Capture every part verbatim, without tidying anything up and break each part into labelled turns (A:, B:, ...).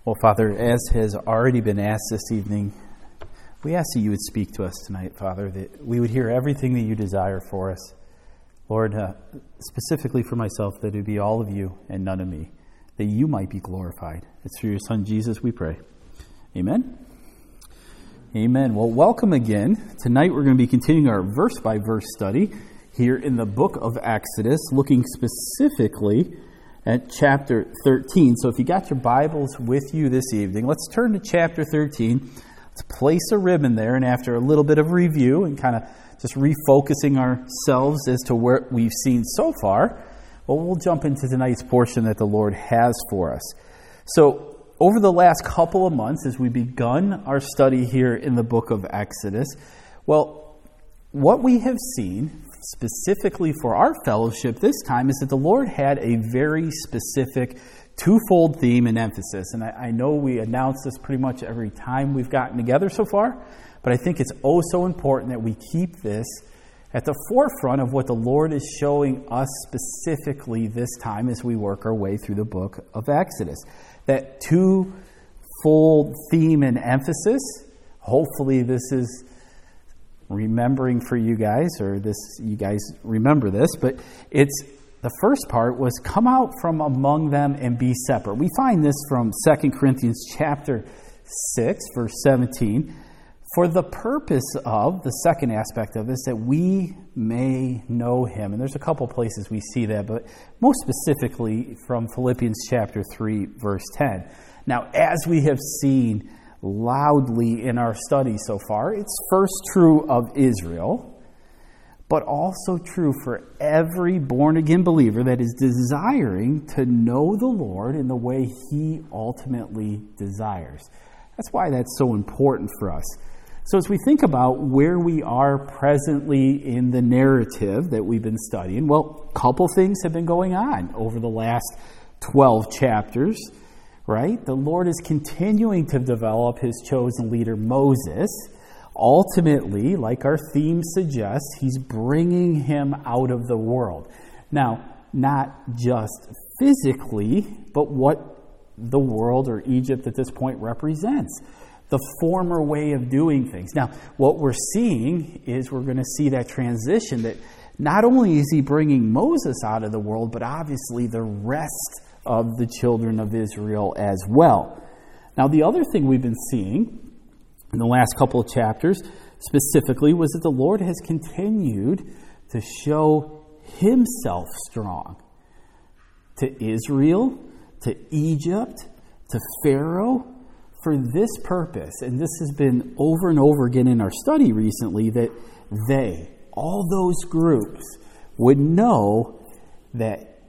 A: Well, Father, as has already been asked this evening, we ask that you would speak to us tonight, Father, that we would hear everything that you desire for us. Lord, uh, specifically for myself, that it would be all of you and none of me, that you might be glorified. It's through your Son, Jesus, we pray. Amen? Amen. Well, welcome again. Tonight we're going to be continuing our verse-by-verse study here in the book of Exodus, looking specifically at chapter thirteen. So if you got your Bibles with you this evening, let's turn to chapter thirteen. Let's place a ribbon there, and after a little bit of review and kind of just refocusing ourselves as to where we've seen so far, well, we'll jump into tonight's portion that the Lord has for us. So over the last couple of months, as we've begun our study here in the book of Exodus, well, what we have seen specifically for our fellowship this time is that the Lord had a very specific twofold theme and emphasis. And I, I know we announce this pretty much every time we've gotten together so far, but I think it's oh so important that we keep this at the forefront of what the Lord is showing us specifically this time as we work our way through the book of Exodus. That twofold theme and emphasis, hopefully this is remembering for you guys, or this you guys remember this, but it's the first part was come out from among them and be separate. We find this from Second Corinthians chapter six, verse seventeen. For the purpose of, the second aspect of this, that we may know him. And there's a couple places we see that, but most specifically from Philippians chapter three, verse ten. Now, as we have seen loudly in our study so far, it's first true of Israel, but also true for every born-again believer that is desiring to know the Lord in the way he ultimately desires. That's why that's so important for us. So as we think about where we are presently in the narrative that we've been studying, well, a couple things have been going on over the last twelve chapters, right? The Lord is continuing to develop his chosen leader, Moses. Ultimately, like our theme suggests, he's bringing him out of the world. Now, not just physically, but what the world or Egypt at this point represents. The former way of doing things. Now, what we're seeing is we're going to see that transition that not only is he bringing Moses out of the world, but obviously the rest of the children of Israel as well. Now, the other thing we've been seeing in the last couple of chapters specifically was that the Lord has continued to show himself strong to Israel, to Egypt, to Pharaoh, for this purpose. And this has been over and over again in our study recently, that they, all those groups, would know that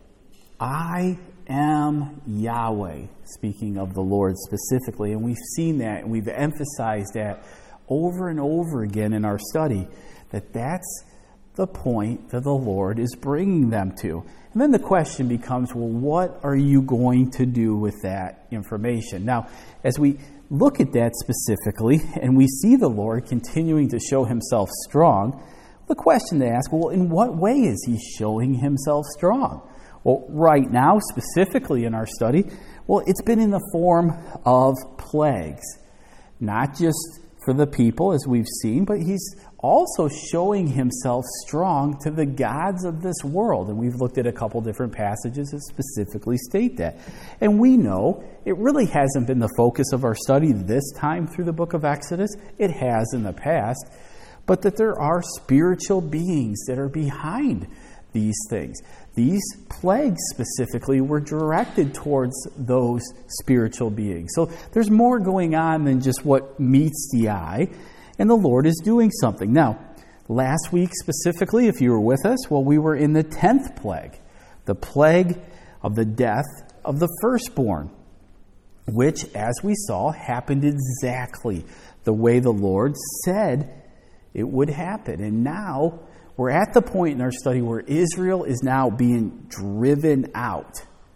A: I am Yahweh, speaking of the Lord specifically. And we've seen that and we've emphasized that over and over again in our study, that that's the point that the Lord is bringing them to. And then the question becomes, well, what are you going to do with that information? Now, as we look at that specifically, and we see the Lord continuing to show himself strong, the question to ask, well, in what way is he showing himself strong? Well, right now, specifically in our study, well, it's been in the form of plagues. Not just for the people, as we've seen, but he's also showing himself strong to the gods of this world. And we've looked at a couple different passages that specifically state that. And we know it really hasn't been the focus of our study this time through the book of Exodus. It has in the past. But that there are spiritual beings that are behind these things. These plagues specifically were directed towards those spiritual beings. So there's more going on than just what meets the eye, and the Lord is doing something. Now, last week specifically, if you were with us, well, we were in the tenth plague, the plague of the death of the firstborn, which, as we saw, happened exactly the way the Lord said it would happen. And now we're at the point in our study where Israel is now being driven out.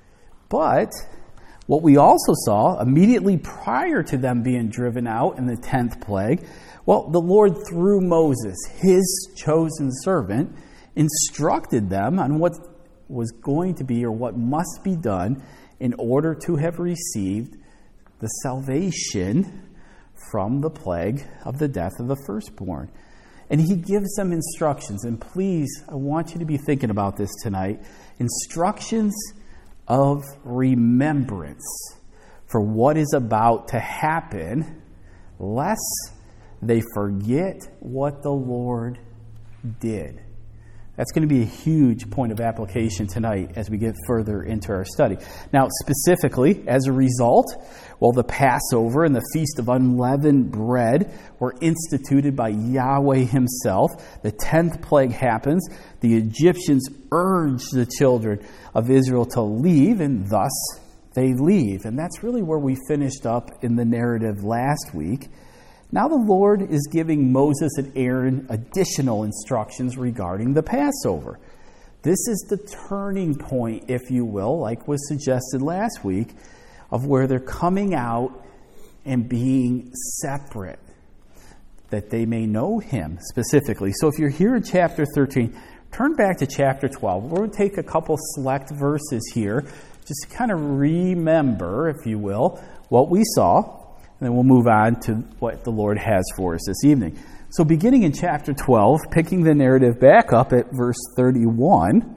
A: But what we also saw immediately prior to them being driven out in the tenth plague, well, the Lord, through Moses, his chosen servant, instructed them on what was going to be or what must be done in order to have received the salvation from the plague of the death of the firstborn. And he gives them instructions. And please, I want you to be thinking about this tonight. Instructions of remembrance for what is about to happen, lest they forget what the Lord did. That's going to be a huge point of application tonight as we get further into our study. Now, specifically, as a result, well, the Passover and the Feast of Unleavened Bread were instituted by Yahweh himself. The tenth plague happens. The Egyptians urge the children of Israel to leave, and thus they leave. And that's really where we finished up in the narrative last week. Now the Lord is giving Moses and Aaron additional instructions regarding the Passover. This is the turning point, if you will, like was suggested last week, of where they're coming out and being separate, that they may know him specifically. So if you're here in chapter thirteen, turn back to chapter twelve. We're going to take a couple select verses here, just to kind of remember, if you will, what we saw. And then we'll move on to what the Lord has for us this evening. So beginning in chapter twelve, picking the narrative back up at verse thirty-one,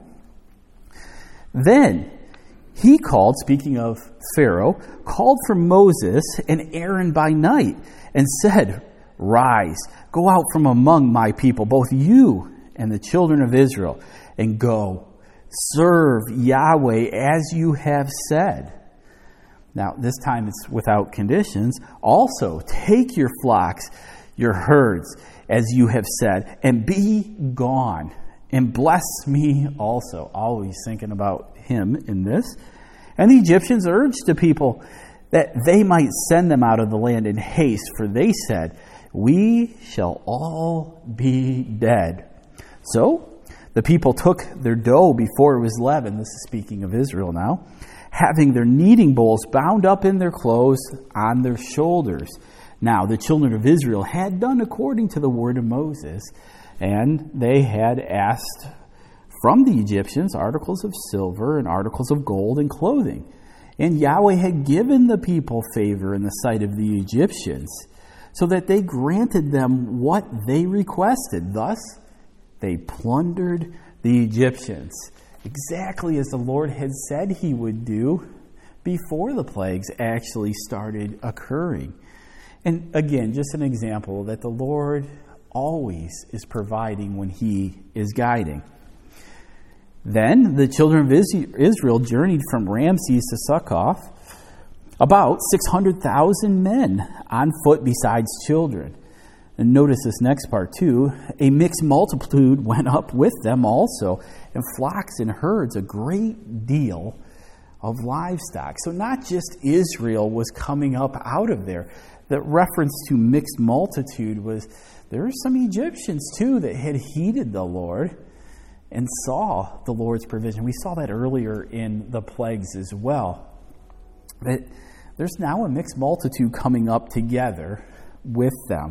A: then he called, speaking of Pharaoh, called for Moses and Aaron by night and said, "Rise, go out from among my people, both you and the children of Israel, and go, serve Yahweh as you have said." Now, this time it's without conditions. "Also, take your flocks, your herds, as you have said, and be gone, and bless me also." Always thinking about him in this. And the Egyptians urged the people that they might send them out of the land in haste, for they said, "We shall all be dead." So the people took their dough before it was leavened. This is speaking of Israel now. Having their kneading bowls bound up in their clothes on their shoulders. Now, the children of Israel had done according to the word of Moses, and they had asked from the Egyptians articles of silver and articles of gold and clothing. And Yahweh had given the people favor in the sight of the Egyptians, so that they granted them what they requested. Thus, they plundered the Egyptians, exactly as the Lord had said he would do before the plagues actually started occurring. And again, just an example that the Lord always is providing when he is guiding. Then the children of Israel journeyed from Ramses to Succoth, about six hundred thousand men on foot besides children. And notice this next part too. A mixed multitude went up with them also, and flocks and herds, a great deal of livestock. So not just Israel was coming up out of there. The reference to mixed multitude was there were some Egyptians too that had heeded the Lord and saw the Lord's provision. We saw that earlier in the plagues as well. That there's now a mixed multitude coming up together with them.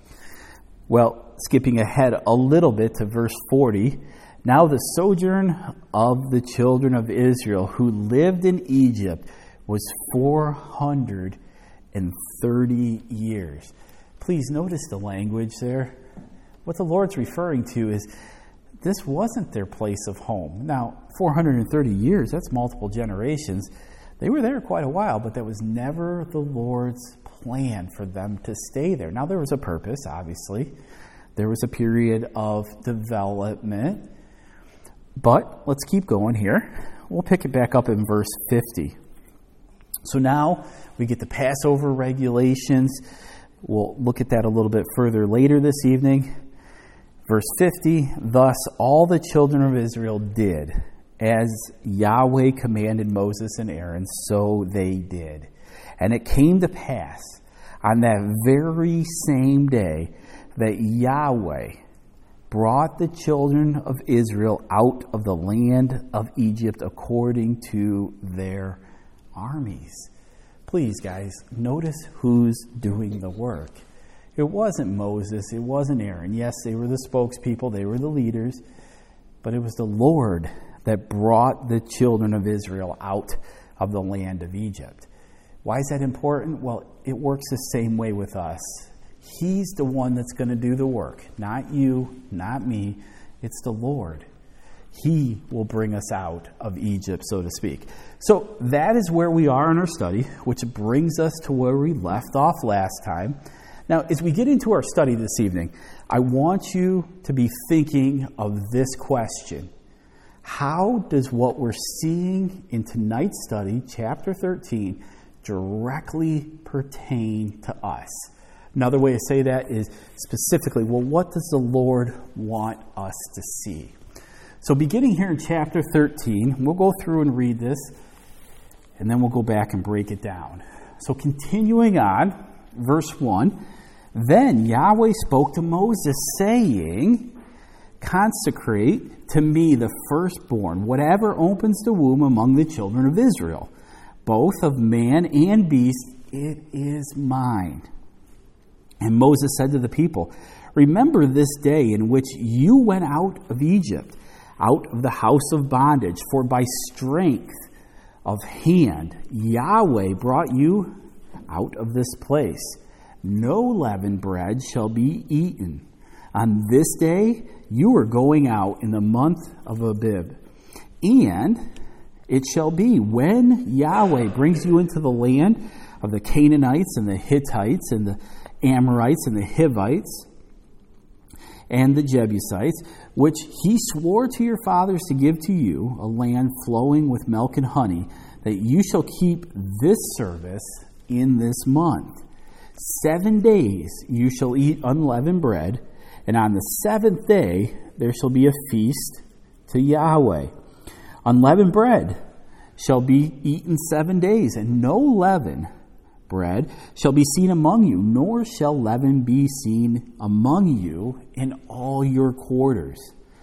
A: Well, skipping ahead a little bit to verse forty, now the sojourn of the children of Israel who lived in Egypt was four hundred thirty years. Please notice the language there. What the Lord's referring to is this wasn't their place of home. Now, four hundred thirty years, that's multiple generations. They were there quite a while, but that was never the Lord's plan for them to stay there. Now, there was a purpose, obviously. There was a period of development. But let's keep going here. We'll pick it back up in verse fifty. So now we get the Passover regulations. We'll look at that a little bit further later this evening. Verse fifty, thus all the children of Israel did as Yahweh commanded Moses and Aaron, so they did. And it came to pass on that very same day that Yahweh brought the children of Israel out of the land of Egypt according to their armies. Please, guys, notice who's doing the work. It wasn't Moses, it wasn't Aaron. Yes, they were the spokespeople, they were the leaders, but it was the Lord that brought the children of Israel out of the land of Egypt. Why is that important? Well, it works the same way with us. He's the one that's going to do the work. Not you, not me. It's the Lord. He will bring us out of Egypt, so to speak. So that is where we are in our study, which brings us to where we left off last time. Now, as we get into our study this evening, I want you to be thinking of this question. How does what we're seeing in tonight's study, chapter thirteen, directly pertain to us? Another way to say that is specifically, well, what does the Lord want us to see? So beginning here in chapter thirteen, we'll go through and read this, and then we'll go back and break it down. So continuing on, verse one, then Yahweh spoke to Moses, saying, consecrate to me the firstborn, whatever opens the womb among the children of Israel, both of man and beast, it is mine. And Moses said to the people, remember this day in which you went out of Egypt, out of the house of bondage, for by strength of hand Yahweh brought you out of this place. No leavened bread shall be eaten. On this day you are going out in the month of Abib. And it shall be when Yahweh brings you into the land of the Canaanites and the Hittites and the Amorites and the Hivites and the Jebusites, which he swore to your fathers to give to you, a land flowing with milk and honey, that you shall keep this service in this month. Seven days you shall eat unleavened bread, and on the seventh day there shall be a feast to Yahweh. Unleavened bread shall be eaten seven days, and no leaven bread shall be seen among you, nor shall leaven be seen among you in all your quarters.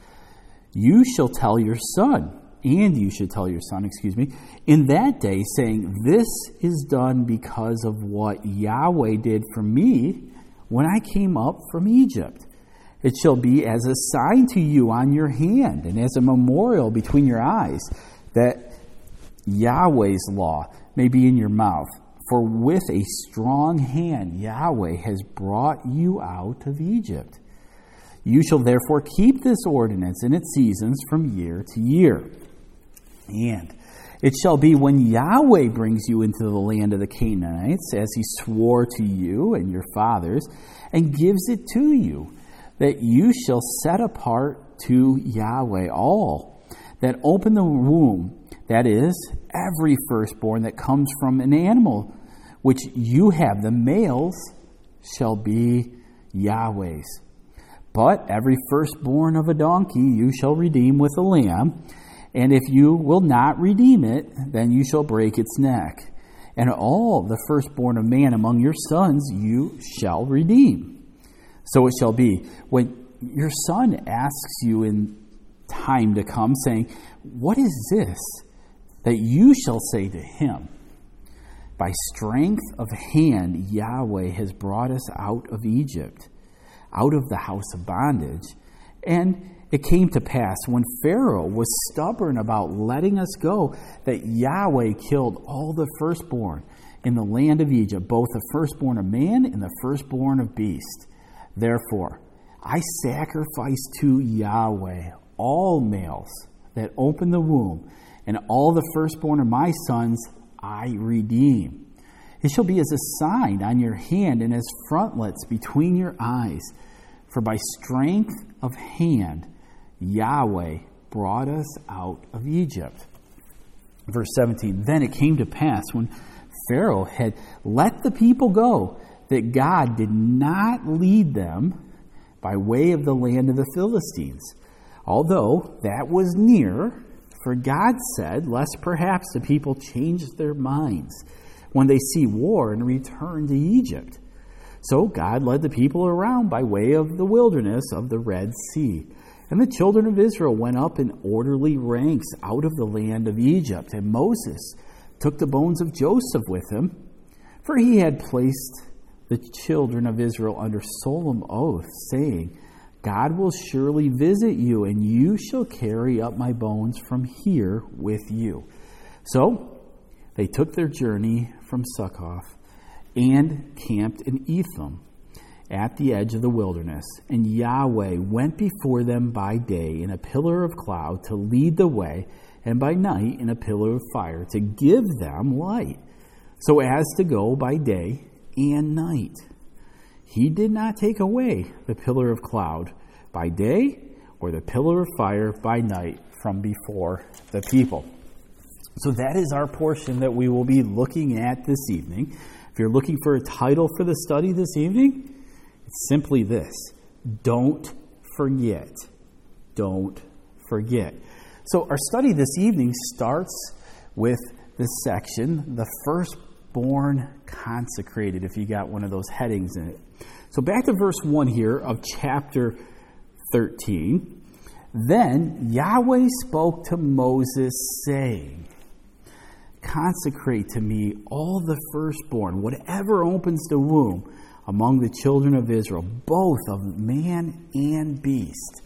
A: You shall tell your son, and you should tell your son, excuse me, in that day, saying, this is done because of what Yahweh did for me when I came up from Egypt. It shall be as a sign to you on your hand, and as a memorial between your eyes, that Yahweh's law may be in your mouth. For with a strong hand Yahweh has brought you out of Egypt. You shall therefore keep this ordinance in its seasons from year to year. And it shall be when Yahweh brings you into the land of the Canaanites, as he swore to you and your fathers, and gives it to you, that you shall set apart to Yahweh all that open the womb, that is, every firstborn that comes from an animal which you have, the males shall be Yahweh's. But every firstborn of a donkey you shall redeem with a lamb, and if you will not redeem it, then you shall break its neck. And all the firstborn of man among your sons you shall redeem. So it shall be, when your son asks you in time to come, saying, what is this? That you shall say to him, by strength of hand Yahweh has brought us out of Egypt, out of the house of bondage. And it came to pass, when Pharaoh was stubborn about letting us go, that Yahweh killed all the firstborn in the land of Egypt, both the firstborn of man and the firstborn of beast. Therefore, I sacrifice to Yahweh all males that open the womb, and all the firstborn of my sons I redeem. It shall be as a sign on your hand and as frontlets between your eyes. For by strength of hand Yahweh brought us out of Egypt. Verse seventeen, then it came to pass when Pharaoh had let the people go, that God did not lead them by way of the land of the Philistines, although that was near, for God said, lest perhaps the people change their minds when they see war and return to Egypt. So God led the people around by way of the wilderness of the Red Sea. And the children of Israel went up in orderly ranks out of the land of Egypt. And Moses took the bones of Joseph with him, for he had placed the children of Israel under solemn oath, saying, God will surely visit you, and you shall carry up my bones from here with you. So they took their journey from Succoth and camped in Etham at the edge of the wilderness. And Yahweh went before them by day in a pillar of cloud to lead the way, and by night in a pillar of fire to give them light, so as to go by day and night. He did not take away the pillar of cloud by day or the pillar of fire by night from before the people. So that is our portion that we will be looking at this evening. If you're looking for a title for the study this evening, it's simply this: Don't Forget. Don't forget. So our study this evening starts with this section, the firstborn consecrated, if you got one of those headings in it. So back to verse one here of chapter thirteen. Then Yahweh spoke to Moses, saying, consecrate to me all the firstborn, whatever opens the womb among the children of Israel, both of man and beast.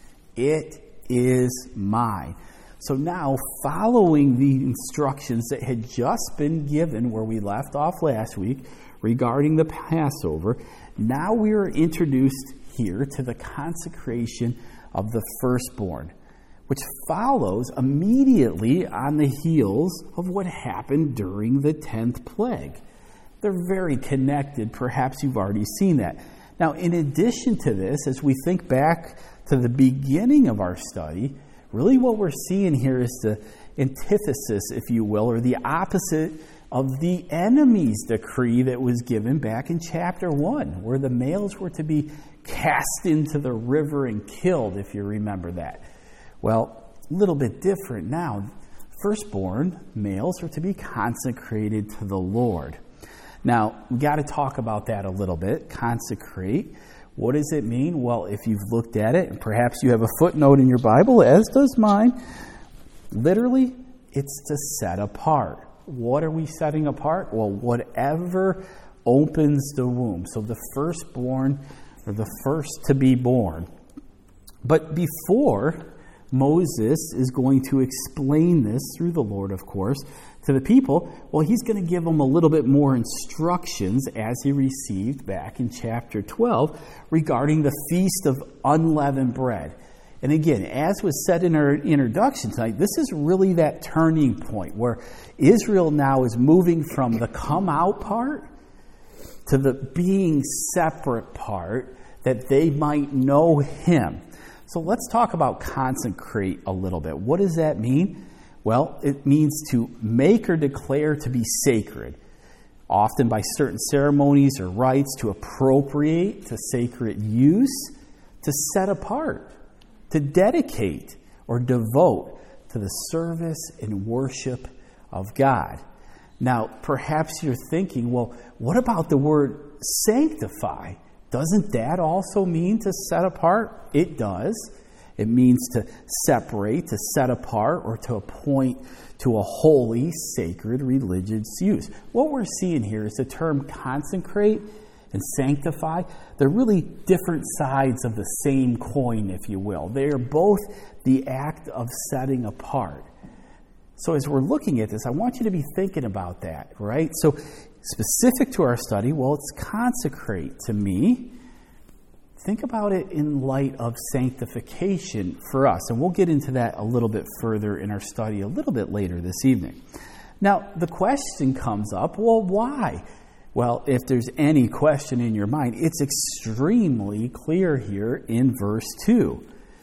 A: It is mine. So now, following the instructions that had just been given where we left off last week regarding the Passover, now we are introduced here to the consecration of the firstborn, which follows immediately on the heels of what happened during the tenth plague. They're very connected. Perhaps you've already seen that. Now, in addition to this, as we think back to the beginning of our study, really what we're seeing here is the antithesis, if you will, or the opposite of the enemy's decree that was given back in chapter one, where the males were to be cast into the river and killed, if you remember that. Well, a little bit different now. Firstborn males are to be consecrated to the Lord. Now, we got to talk about that a little bit. Consecrate. What does it mean? Well, if you've looked at it, and perhaps you have a footnote in your Bible, as does mine, literally, it's to set apart. What are we setting apart? Well, whatever opens the womb. So the firstborn, or the first to be born. But before Moses is going to explain this through the Lord, of course, to the people, well, he's going to give them a little bit more instructions as he received back in chapter twelve regarding the Feast of Unleavened Bread. And again, as was said in our introduction tonight, this is really that turning point where Israel now is moving from the come out part to the being separate part, that they might know him. So let's talk about consecrate a little bit. What does that mean? Well, it means to make or declare to be sacred, often by certain ceremonies or rites, to appropriate to sacred use, to set apart, to dedicate or devote to the service and worship of God. Now, perhaps you're thinking, well, what about the word sanctify? Doesn't that also mean to set apart? It does. It means to separate, to set apart, or to appoint to a holy, sacred, religious use. What we're seeing here is the term consecrate and sanctify. They're really different sides of the same coin, if you will. They are both the act of setting apart. So as we're looking at this, I want you to be thinking about that, right? So specific to our study, well, it's consecrate to me. Think about it in light of sanctification for us. And we'll get into that a little bit further in our study a little bit later this evening. Now, the question comes up, well, why? Well, if there's any question in your mind, it's extremely clear here in verse two.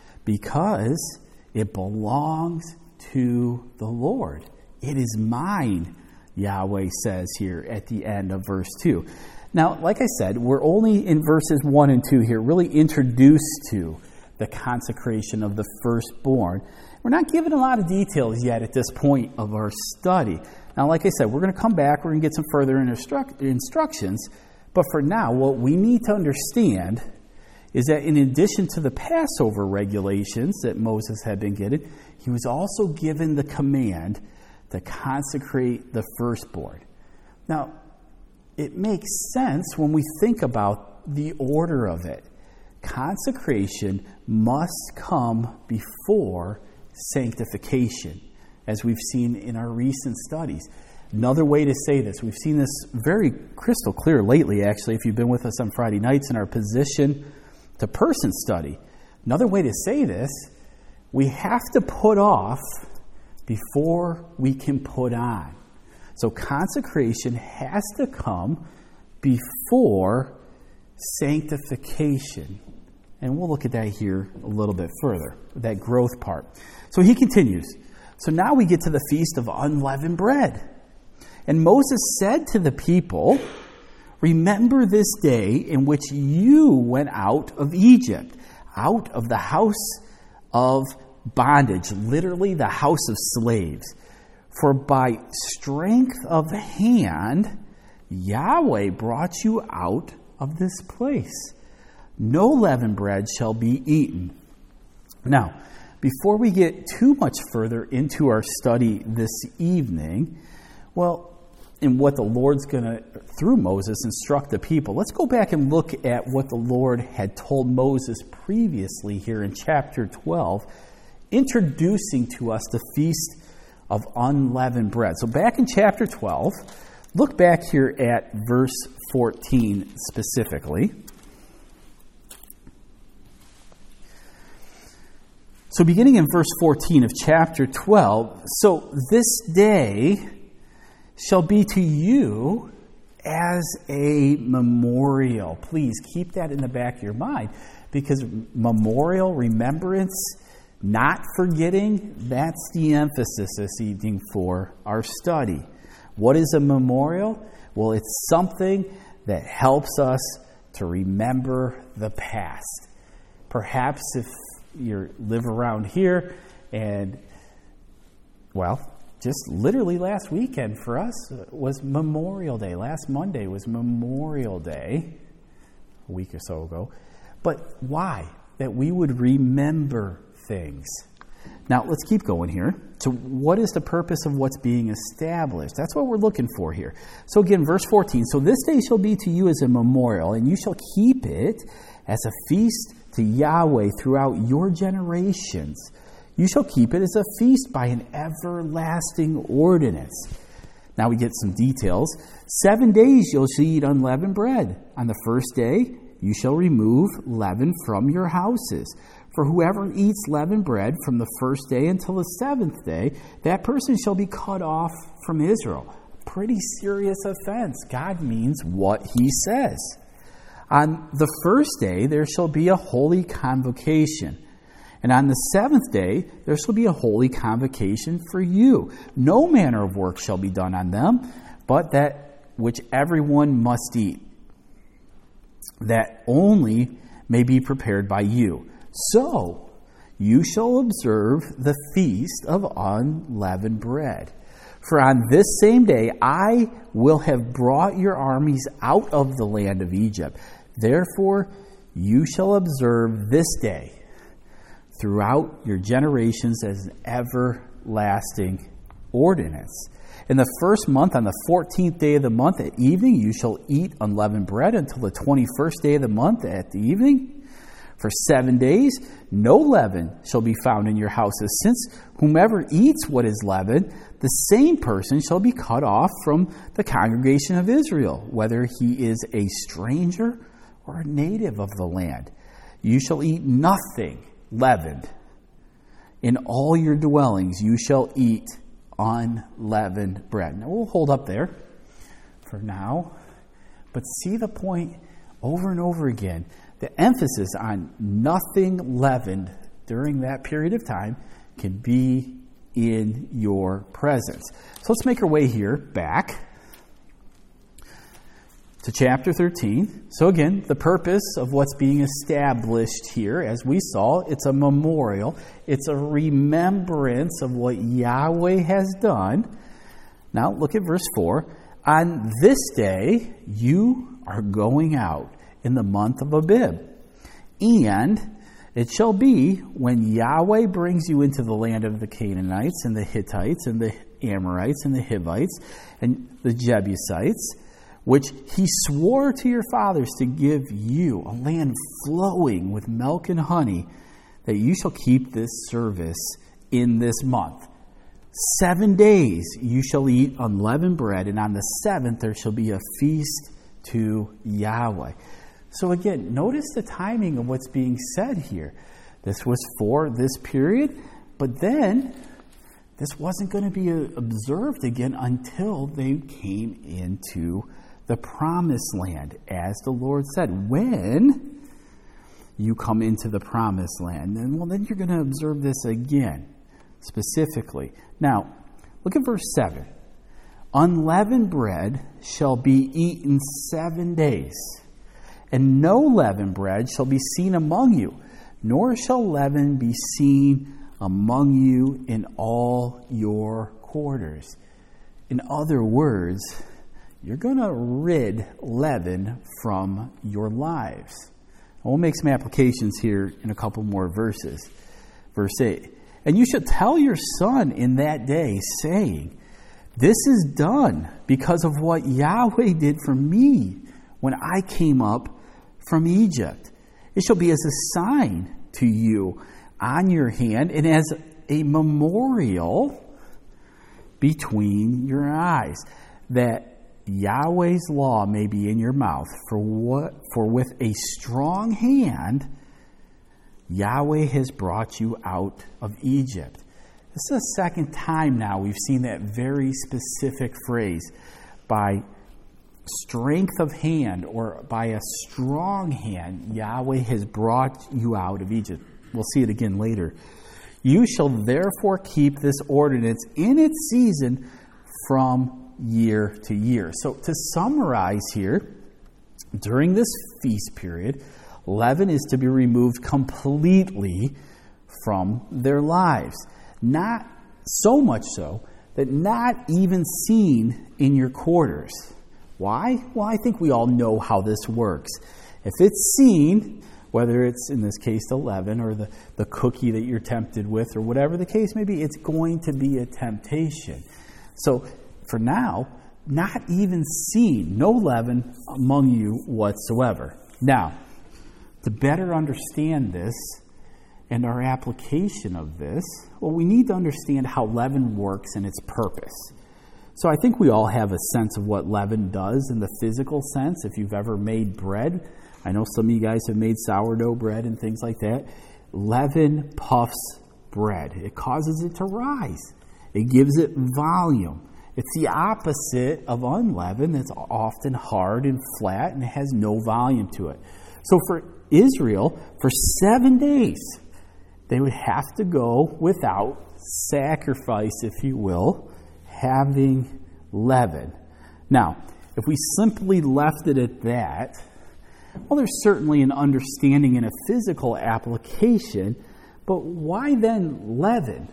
A: Because it belongs to the Lord. It is mine, Yahweh says here at the end of verse two. Now, like I said, we're only in verses one and two here, really introduced to the consecration of the firstborn. We're not given a lot of details yet at this point of our study. Now, like I said, we're going to come back, we're going to get some further instruct- instructions, but for now, what we need to understand is that in addition to the Passover regulations that Moses had been given, he was also given the command to consecrate the firstborn. Now, it makes sense when we think about the order of it. Consecration must come before sanctification, as we've seen in our recent studies. Another way to say this, we've seen this very crystal clear lately, actually, if you've been with us on Friday nights in our position to person study. Another way to say this, we have to put off before we can put on. So consecration has to come before sanctification. And we'll look at that here a little bit further, that growth part. So he continues. So now we get to the Feast of Unleavened Bread. And Moses said to the people, remember this day in which you went out of Egypt, out of the house of bondage, literally the house of slaves. For by strength of hand, Yahweh brought you out of this place. No leavened bread shall be eaten. Now, before we get too much further into our study this evening, well, in what the Lord's going to, through Moses, instruct the people, let's go back and look at what the Lord had told Moses previously here in chapter twelve, introducing to us the Feast of Unleavened Bread. So back in chapter twelve, look back here at verse fourteen specifically. So beginning in verse fourteen of chapter twelve, so this day shall be to you as a memorial. Please keep that in the back of your mind, because memorial, remembrance, not forgetting, that's the emphasis this evening for our study. What is a memorial? Well, it's something that helps us to remember the past. Perhaps if you live around here and, well, just literally last weekend for us was Memorial Day. Last Monday was Memorial Day, a week or so ago. But why? That we would remember things. Now, let's keep going here. So what is the purpose of what's being established? That's what we're looking for here. So again, verse fourteen. So this day shall be to you as a memorial, and you shall keep it as a feast to Yahweh throughout your generations. You shall keep it as a feast by an everlasting ordinance. Now we get some details. Seven days you'll eat unleavened bread. On the first day you shall remove leaven from your houses. For whoever eats leavened bread from the first day until the seventh day, that person shall be cut off from Israel. Pretty serious offense. God means what he says. On the first day there shall be a holy convocation. And on the seventh day, there shall be a holy convocation for you. No manner of work shall be done on them, but that which everyone must eat, that only may be prepared by you. So you shall observe the feast of unleavened bread. For on this same day I will have brought your armies out of the land of Egypt. Therefore you shall observe this day throughout your generations as an everlasting ordinance. In the first month, on the fourteenth day of the month at evening, you shall eat unleavened bread until the twenty-first day of the month at the evening. For seven days, no leaven shall be found in your houses, since whomever eats what is leavened, the same person shall be cut off from the congregation of Israel, whether he is a stranger or a native of the land. You shall eat nothing leavened. In all your dwellings you shall eat unleavened bread. Now we'll hold up there for now, but see the point over and over again. The emphasis on nothing leavened during that period of time can be in your presence. So let's make our way here back to chapter thirteen. So again, the purpose of what's being established here, as we saw, it's a memorial. It's a remembrance of what Yahweh has done. Now look at verse four. On this day you are going out in the month of Abib. And it shall be when Yahweh brings you into the land of the Canaanites and the Hittites and the Amorites and the Hivites and the Jebusites, which he swore to your fathers to give you, a land flowing with milk and honey, that you shall keep this service in this month. Seven days you shall eat unleavened bread, and on the seventh there shall be a feast to Yahweh. So again, notice the timing of what's being said here. This was for this period, but then this wasn't going to be observed again until they came into the promised land, as the Lord said. When you come into the promised land, then well, then you're going to observe this again, specifically. Now, look at verse seven. Unleavened bread shall be eaten seven days, and no leavened bread shall be seen among you, nor shall leaven be seen among you in all your quarters. In other words, you're going to rid leaven from your lives. And we'll make some applications here in a couple more verses. Verse eight. And you shall tell your son in that day, saying, this is done because of what Yahweh did for me when I came up from Egypt. It shall be as a sign to you on your hand and as a memorial between your eyes, that Yahweh's law may be in your mouth. For what? For with a strong hand Yahweh has brought you out of Egypt. This is the second time now we've seen that very specific phrase, by strength of hand or by a strong hand, Yahweh has brought you out of Egypt. We'll see it again later. You shall therefore keep this ordinance in its season from year to year. So to summarize here, during this feast period, leaven is to be removed completely from their lives. Not so much so that not even seen in your quarters. Why? Well, I think we all know how this works. If it's seen, whether it's in this case the leaven or the, the cookie that you're tempted with or whatever the case may be, it's going to be a temptation. So for now, not even seen, no leaven among you whatsoever. Now, to better understand this and our application of this, well, we need to understand how leaven works and its purpose. So I think we all have a sense of what leaven does in the physical sense. If you've ever made bread, I know some of you guys have made sourdough bread and things like that. Leaven puffs bread. It causes it to rise. It gives it volume. It's the opposite of unleavened. It's often hard and flat and it has no volume to it. So for Israel, for seven days, they would have to go without sacrifice, if you will, having leaven. Now, if we simply left it at that, well, there's certainly an understanding and a physical application, but why then leaven?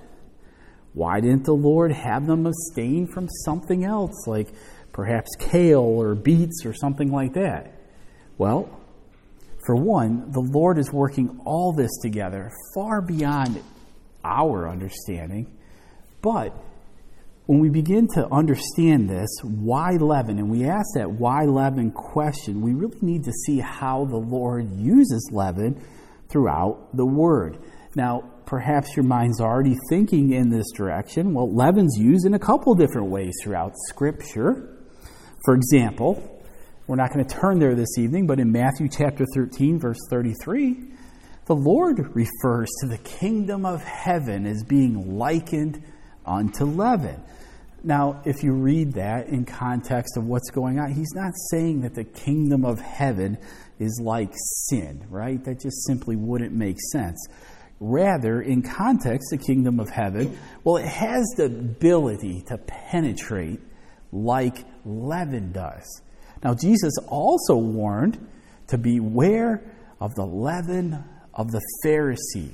A: Why didn't the Lord have them abstain from something else, like perhaps kale or beets or something like that? Well, for one, the Lord is working all this together far beyond our understanding. But when we begin to understand this, why leaven, and we ask that why leaven question, we really need to see how the Lord uses leaven throughout the Word. Now, perhaps your mind's already thinking in this direction. Well, leaven's used in a couple different ways throughout Scripture. For example, we're not going to turn there this evening, but in Matthew chapter thirteen, verse thirty-three, the Lord refers to the kingdom of heaven as being likened unto leaven. Now, if you read that in context of what's going on, he's not saying that the kingdom of heaven is like sin, right? That just simply wouldn't make sense. Rather, in context, the kingdom of heaven, well, it has the ability to penetrate like leaven does. Now, Jesus also warned to beware of the leaven of the Pharisees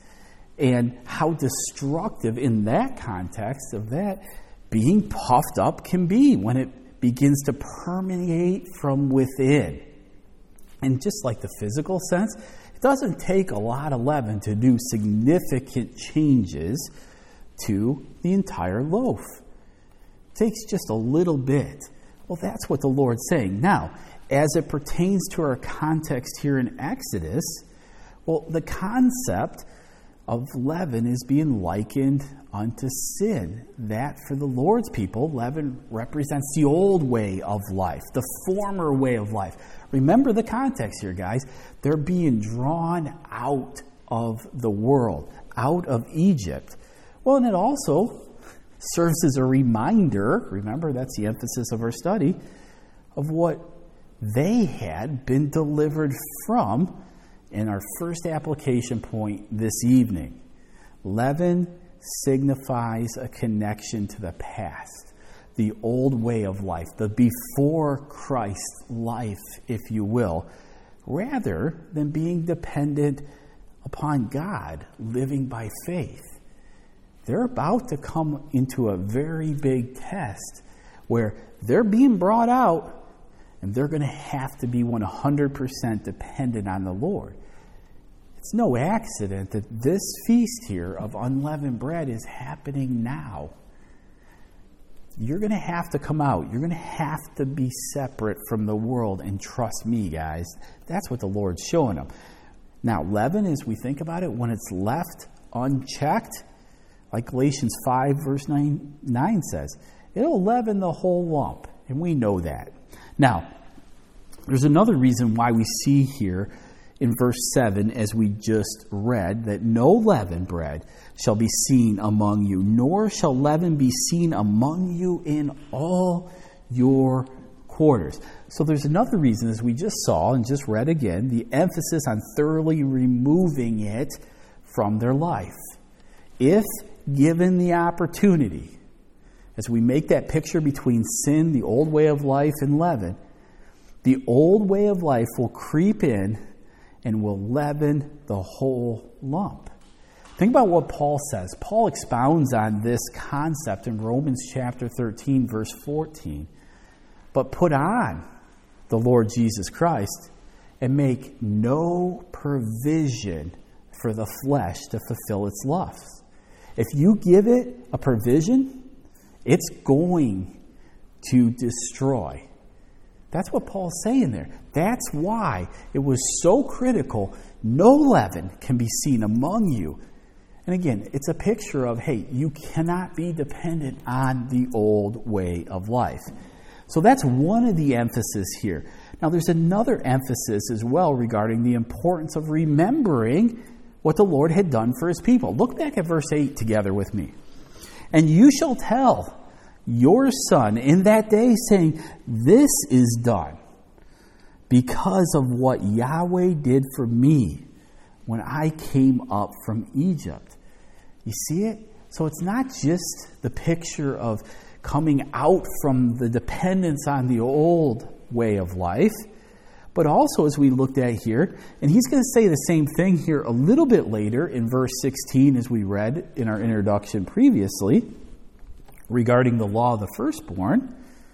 A: and how destructive in that context of that being puffed up can be when it begins to permeate from within. And just like the physical sense, it doesn't take a lot of leaven to do significant changes to the entire loaf. It takes just a little bit. Well, that's what the Lord's saying. Now, as it pertains to our context here in Exodus, well, the concept of leaven is being likened unto sin. That for the Lord's people, leaven represents the old way of life, the former way of life. Remember the context here, guys. They're being drawn out of the world, out of Egypt. Well, and it also serves as a reminder, remember that's the emphasis of our study, of what they had been delivered from in our first application point this evening. Leaven signifies a connection to the past, the old way of life, the before Christ life, if you will, rather than being dependent upon God, living by faith. They're about to come into a very big test where they're being brought out and they're going to have to be one hundred percent dependent on the Lord. It's no accident that this feast here of unleavened bread is happening now. You're going to have to come out. You're going to have to be separate from the world, and trust me, guys, that's what the Lord's showing them. Now, leaven, as we think about it, when it's left unchecked, like Galatians five, verse nine, nine says, it'll leaven the whole lump, and we know that. Now, there's another reason why we see here in verse seven, as we just read, that no leavened bread shall be seen among you, nor shall leaven be seen among you in all your quarters. So there's another reason, as we just saw and just read again, the emphasis on thoroughly removing it from their life. If given the opportunity, as we make that picture between sin, the old way of life, and leaven, the old way of life will creep in and will leaven the whole lump. Think about what Paul says. Paul expounds on this concept in Romans chapter thirteen, verse fourteen. But put on the Lord Jesus Christ and make no provision for the flesh to fulfill its lusts. If you give it a provision, it's going to destroy. That's what Paul's saying there. That's why it was so critical. No leaven can be seen among you. And again, it's a picture of, hey, you cannot be dependent on the old way of life. So that's one of the emphasis here. Now, there's another emphasis as well regarding the importance of remembering what the Lord had done for his people. Look back at verse eight together with me. And you shall tell your son in that day, saying, this is done because of what Yahweh did for me when I came up from Egypt. You see it? So it's not just the picture of coming out from the dependence on the old way of life, but also, as we looked at here, and he's going to say the same thing here a little bit later in verse sixteen, as we read in our introduction previously, regarding the law of the firstborn,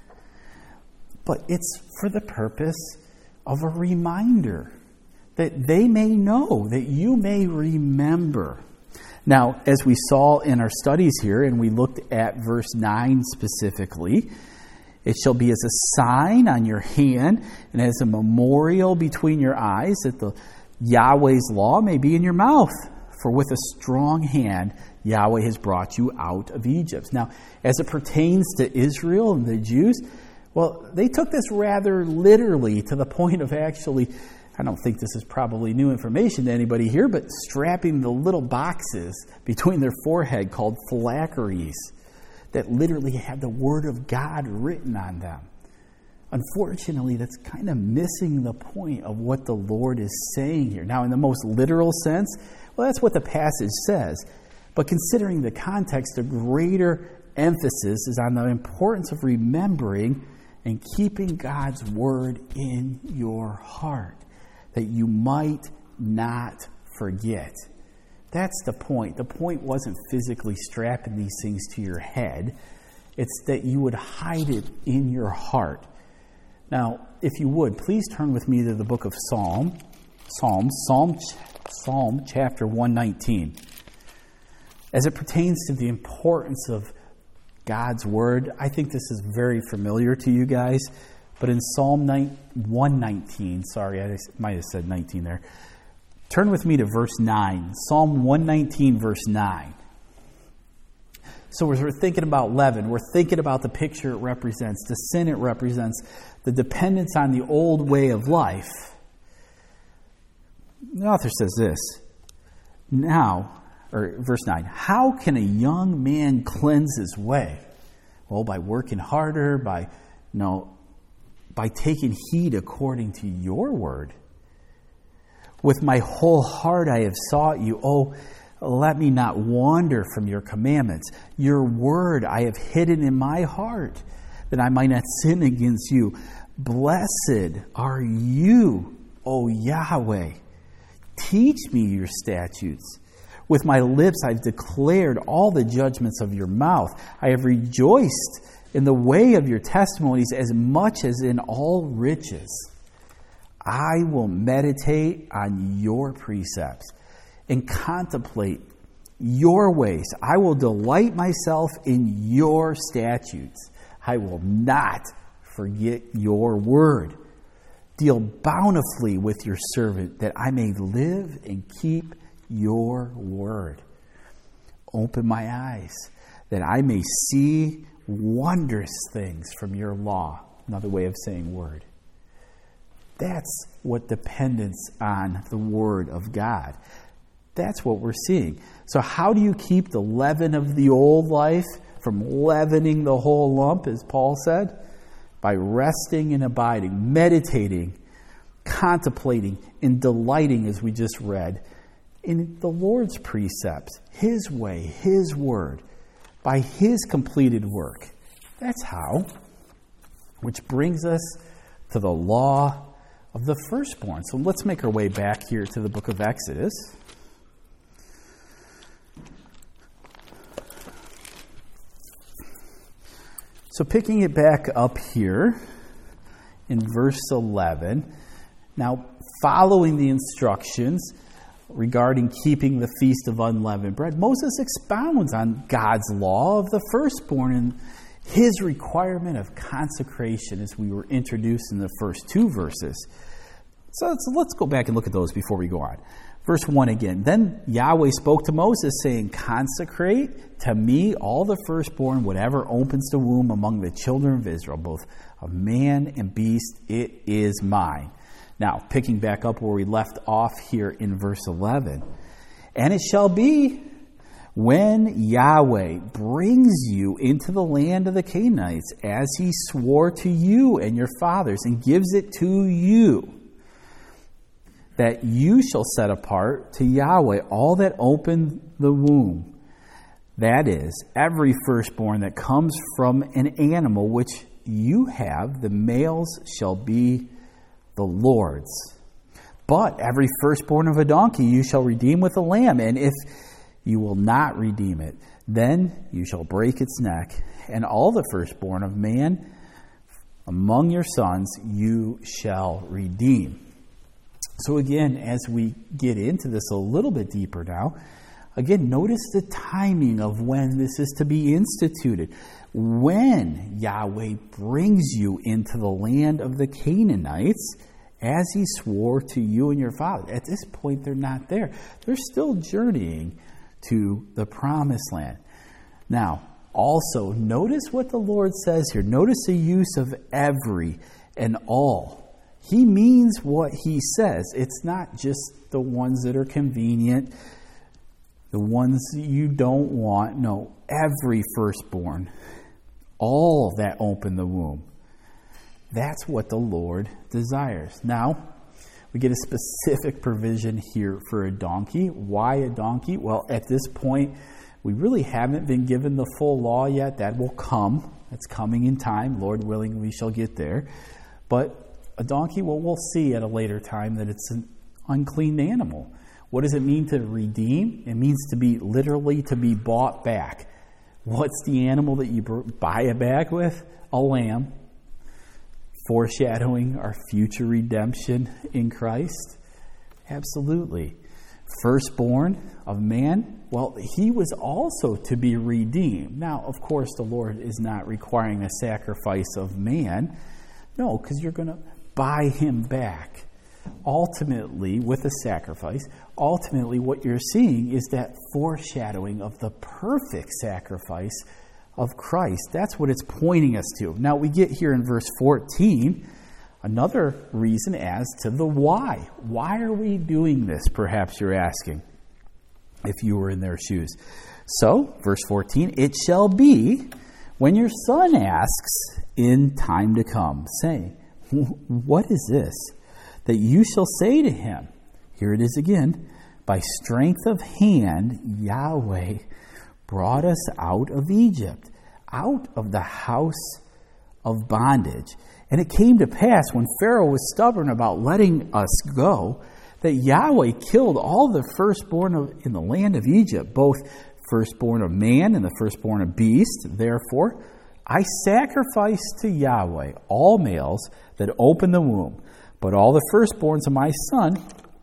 A: but it's for the purpose of a reminder that they may know, that you may remember. Now, as we saw in our studies here, and we looked at verse nine specifically, it shall be as a sign on your hand and as a memorial between your eyes, that the Yahweh's law may be in your mouth. For with a strong hand Yahweh has brought you out of Egypt. Now, as it pertains to Israel and the Jews, well, they took this rather literally to the point of actually, I don't think this is probably new information to anybody here, but strapping the little boxes between their forehead called phylacteries that literally had the Word of God written on them. Unfortunately, that's kind of missing the point of what the Lord is saying here. Now, in the most literal sense, well, that's what the passage says. But considering the context, the greater emphasis is on the importance of remembering and keeping God's Word in your heart, that you might not forget. That's the point. The point wasn't physically strapping these things to your head. It's that you would hide it in your heart. Now, if you would, please turn with me to the book of Psalm, Psalm, Psalm, Psalm chapter one nineteen. As it pertains to the importance of God's Word, I think this is very familiar to you guys, but in Psalm one nineteen, sorry, I might have said nineteen there, turn with me to verse nine, Psalm one nineteen, verse nine. So as we're thinking about leaven, we're thinking about the picture it represents, the sin it represents, the dependence on the old way of life. The author says this, now, or verse nine, how can a young man cleanse his way? Well, by working harder, by, you know, by taking heed according to your word. With my whole heart I have sought you. Oh, let me not wander from your commandments. Your word I have hidden in my heart, that I might not sin against you. Blessed are you, O Yahweh. Teach me your statutes. With my lips I've declared all the judgments of your mouth. I have rejoiced in the way of your testimonies as much as in all riches. I will meditate on your precepts and contemplate your ways. I will delight myself in your statutes. I will not forget your word. Deal bountifully with your servant, that I may live and keep your word. Open my eyes, that I may see wondrous things from your law. Another way of saying word. That's what dependence on the word of God. That's what we're seeing. So how do you keep the leaven of the old life from leavening the whole lump, as Paul said? By resting and abiding, meditating, contemplating, and delighting, as we just read, in the Lord's precepts, His way, His word, by His completed work. That's how. Which brings us to the law of the firstborn. So let's make our way back here to the book of Exodus. So picking it back up here in verse eleven, now following the instructions regarding keeping the Feast of Unleavened Bread, Moses expounds on God's law of the firstborn and his requirement of consecration, as we were introduced in the first two verses. So let's, let's go back and look at those before we go on. Verse one again. Then Yahweh spoke to Moses, saying, consecrate to me all the firstborn, whatever opens the womb among the children of Israel, both of man and beast, it is mine. Now, picking back up where we left off here in verse eleven. And it shall be, when Yahweh brings you into the land of the Canaanites, as he swore to you and your fathers, and gives it to you, that you shall set apart to Yahweh all that open the womb. That is, every firstborn that comes from an animal which you have, the males shall be the Lord's. But every firstborn of a donkey you shall redeem with a lamb, and if you will not redeem it, then you shall break its neck. And all the firstborn of man among your sons you shall redeem. So again, as we get into this a little bit deeper now, again, notice the timing of when this is to be instituted. When Yahweh brings you into the land of the Canaanites, as he swore to you and your father. At this point, they're not there. They're still journeying to the promised land. Now, also, notice what the Lord says here. Notice the use of every and all. He means what he says. It's not just the ones that are convenient, the ones you don't want. No, every firstborn, all that open the womb. That's what the Lord desires. Now, we get a specific provision here for a donkey. Why a donkey? Well, at this point, we really haven't been given the full law yet. That will come. That's coming in time. Lord willing, we shall get there. But a donkey, well, we'll see at a later time that it's an unclean animal. What does it mean to redeem? It means to be literally to be bought back. What's the animal that you buy it back with? A lamb, foreshadowing our future redemption in Christ. Absolutely. Firstborn of man, well, he was also to be redeemed. Now, of course, the Lord is not requiring a sacrifice of man. No, because you're going to buy him back. ultimately, with a sacrifice, ultimately what you're seeing is that foreshadowing of the perfect sacrifice of Christ. That's what it's pointing us to. Now we get here in verse fourteen, another reason as to the why. Why are we doing this, perhaps you're asking, if you were in their shoes. So, verse fourteen, it shall be when your son asks in time to come, saying, what is this? That you shall say to him, here it is again, by strength of hand, Yahweh brought us out of Egypt, out of the house of bondage. And it came to pass when Pharaoh was stubborn about letting us go, that Yahweh killed all the firstborn of, in the land of Egypt, both firstborn of man and the firstborn of beast. Therefore, I sacrifice to Yahweh all males that open the womb, but all the firstborns of my son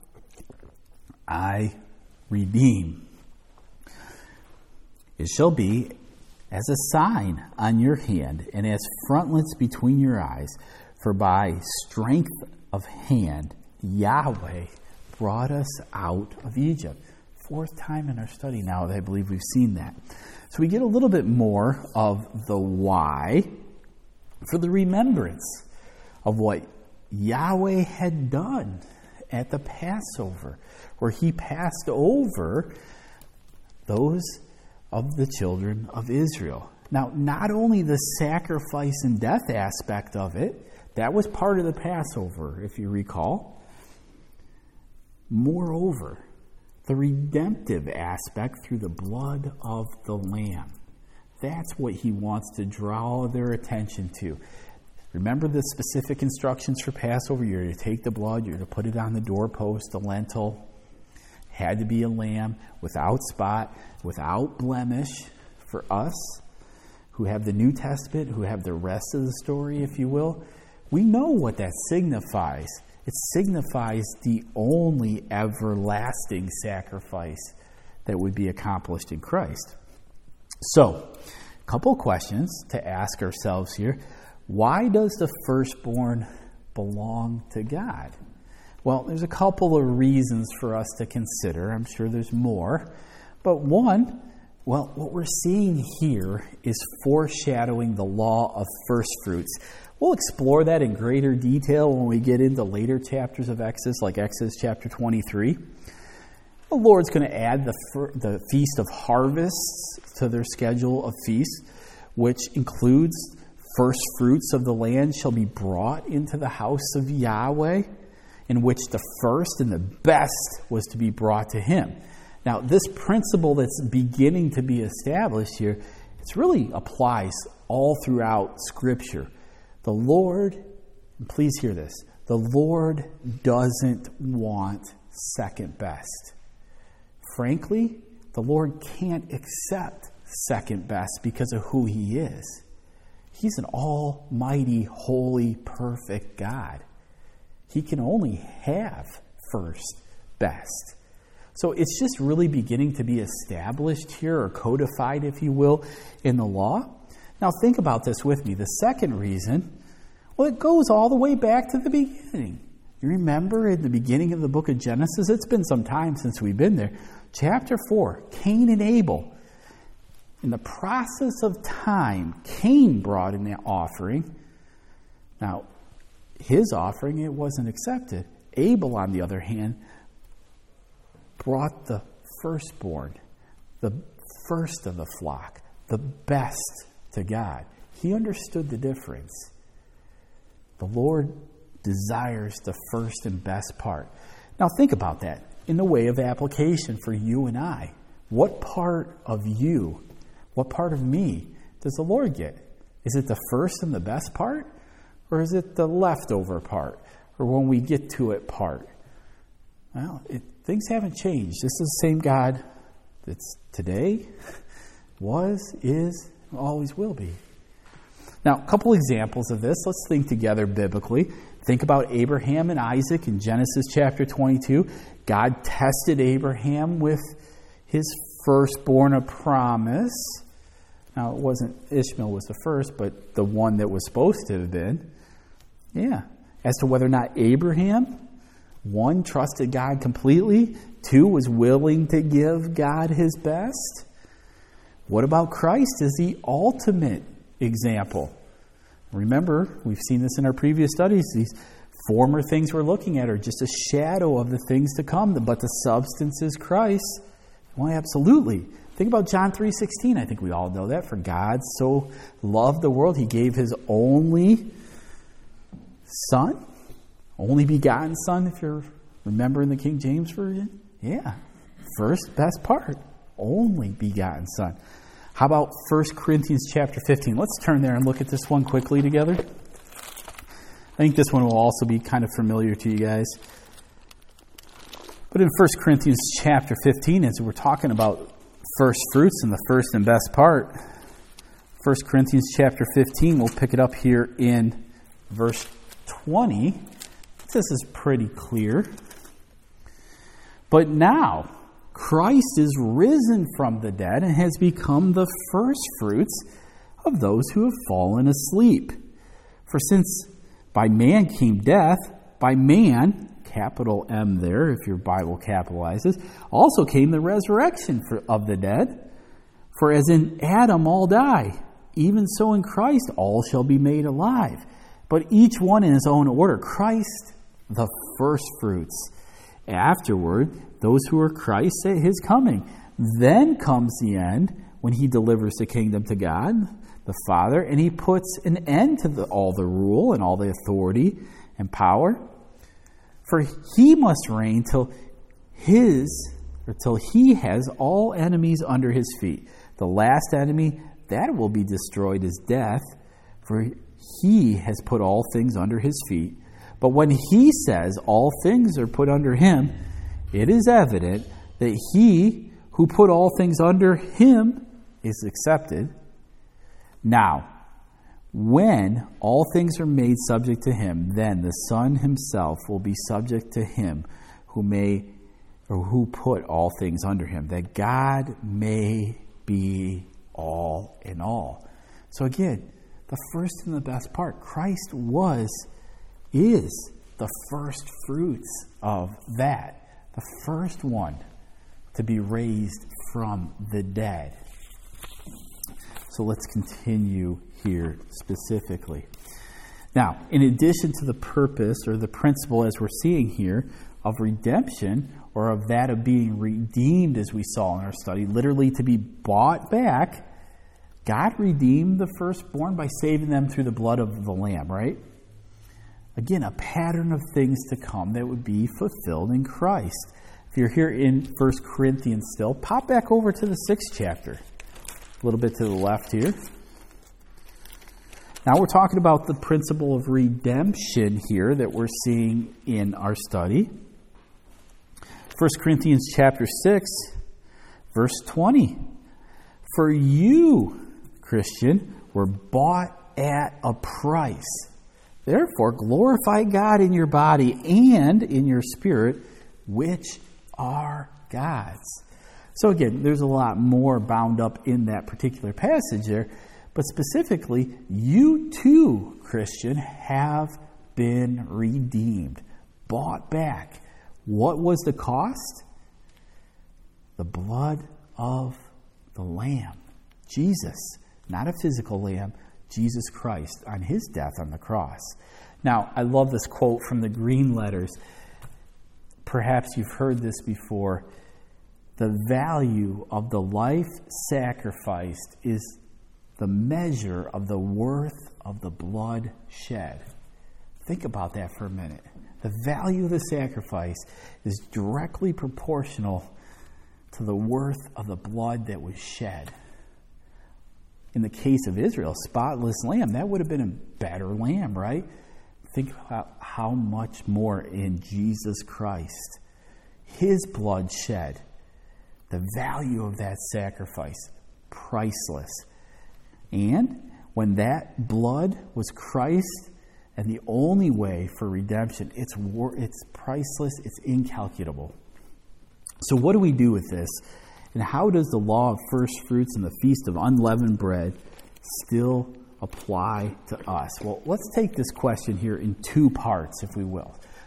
A: I redeem. It shall be as a sign on your hand and as frontlets between your eyes, for by strength of hand Yahweh brought us out of Egypt. Fourth time in our study now that I believe we've seen that. So we get a little bit more of the why for the remembrance of what Yahweh had done at the Passover, where he passed over those of the children of Israel. Now, not only the sacrifice and death aspect of it, that was part of the Passover, if you recall. Moreover, the redemptive aspect through the blood of the Lamb. That's what he wants to draw their attention to. Remember the specific instructions for Passover. You're to take the blood, you're to put it on the doorpost, the lintel. Had to be a lamb without spot, without blemish for us who have the New Testament, who have the rest of the story, if you will. We know what that signifies. It signifies the only everlasting sacrifice that would be accomplished in Christ. So, a couple questions to ask ourselves here. Why does the firstborn belong to God? Well, there's a couple of reasons for us to consider. I'm sure there's more. But one, well, what we're seeing here is foreshadowing the law of first fruits. We'll explore that in greater detail when we get into later chapters of Exodus, like Exodus chapter twenty-three. The Lord's going to add the, the Feast of Harvests to their schedule of feasts, which includes first fruits of the land shall be brought into the house of Yahweh, in which the first and the best was to be brought to him. Now, this principle that's beginning to be established here, it really applies all throughout Scripture. The Lord, and please hear this, the Lord doesn't want second best. Frankly, the Lord can't accept second best because of who he is. He's an almighty, holy, perfect God. He can only have first best. So it's just really beginning to be established here, or codified, if you will, in the law. Now think about this with me. The second reason, well, it goes all the way back to the beginning. You remember in the beginning of the book of Genesis, it's been some time since we've been there. Chapter four, Cain and Abel. In the process of time, Cain brought in the offering. Now, his offering, it wasn't accepted. Abel, on the other hand, brought the firstborn, the first of the flock, the best to God. He understood the difference. The Lord desires the first and best part. Now think about that in the way of application for you and I. What part of you, what part of me does the Lord get? Is it the first and the best part? Or is it the leftover part? Or when we get to it part? Well, it, things haven't changed. This is the same God that's today, was, is, and always will be. Now, a couple examples of this. Let's think together biblically. Think about Abraham and Isaac in Genesis chapter twenty-two. God tested Abraham with his firstborn of promise. Now, it wasn't Ishmael was the first, but the one that was supposed to have been. Yeah. As to whether or not Abraham One, trusted God completely. Two, was willing to give God his best. What about Christ as the ultimate example? Remember, we've seen this in our previous studies. These former things we're looking at are just a shadow of the things to come, but the substance is Christ. Well, absolutely. Think about John three sixteen. I think we all know that. For God so loved the world, he gave his only Son, only begotten Son, if you're remembering the King James Version. Yeah, first best part, only begotten Son. How about First Corinthians chapter fifteen? Let's turn there and look at this one quickly together. I think this one will also be kind of familiar to you guys. But in First Corinthians chapter fifteen, as we're talking about first fruits and the first and best part, First Corinthians chapter fifteen, we'll pick it up here in verse twenty. This is pretty clear. But now, Christ is risen from the dead and has become the first fruits of those who have fallen asleep. For since by man came death, by man, capital M there, if your Bible capitalizes, also came the resurrection for, of the dead. For as in Adam all die, even so in Christ all shall be made alive. But each one in his own order. Christ, the first fruits. Afterward, those who are Christ at his coming. Then comes the end, when he delivers the kingdom to God, the Father, and he puts an end to the, all the rule and all the authority and power. For he must reign till his, or till he has all enemies under his feet. The last enemy, that will be destroyed, is death, for he has put all things under his feet. But when he says all things are put under him, it is evident that he who put all things under him is accepted. Now, when all things are made subject to him, then the Son himself will be subject to him who may or who put all things under him, that God may be all in all. So again, the first and the best part, Christ was, is the first fruits of that. The first one to be raised from the dead. So let's continue here specifically. Now, in addition to the purpose or the principle as we're seeing here of redemption, or of that of being redeemed as we saw in our study, literally to be bought back, God redeemed the firstborn by saving them through the blood of the Lamb, right? Again, a pattern of things to come that would be fulfilled in Christ. If you're here in First Corinthians still, pop back over to the sixth chapter. A little bit to the left here. Now we're talking about the principle of redemption here that we're seeing in our study. First Corinthians chapter six, verse twenty. For you, Christian, were bought at a price. Therefore, glorify God in your body and in your spirit, which are God's. So again, there's a lot more bound up in that particular passage there. But specifically, you too, Christian, have been redeemed, bought back. What was the cost? The blood of the Lamb. Jesus, not a physical lamb, Jesus Christ on his death on the cross. Now, I love this quote from the Green Letters. Perhaps you've heard this before. The value of the life sacrificed is the measure of the worth of the blood shed. Think about that for a minute. The value of the sacrifice is directly proportional to the worth of the blood that was shed. In the case of Israel, spotless lamb, that would have been a better lamb, right? Think about how much more in Jesus Christ. His blood shed. The value of that sacrifice, priceless. And when that blood was Christ and the only way for redemption, it's it's priceless, it's incalculable. So what do we do with this? And how does the law of first fruits and the feast of unleavened bread still apply to us? Well, let's take this question here in two parts, if we will.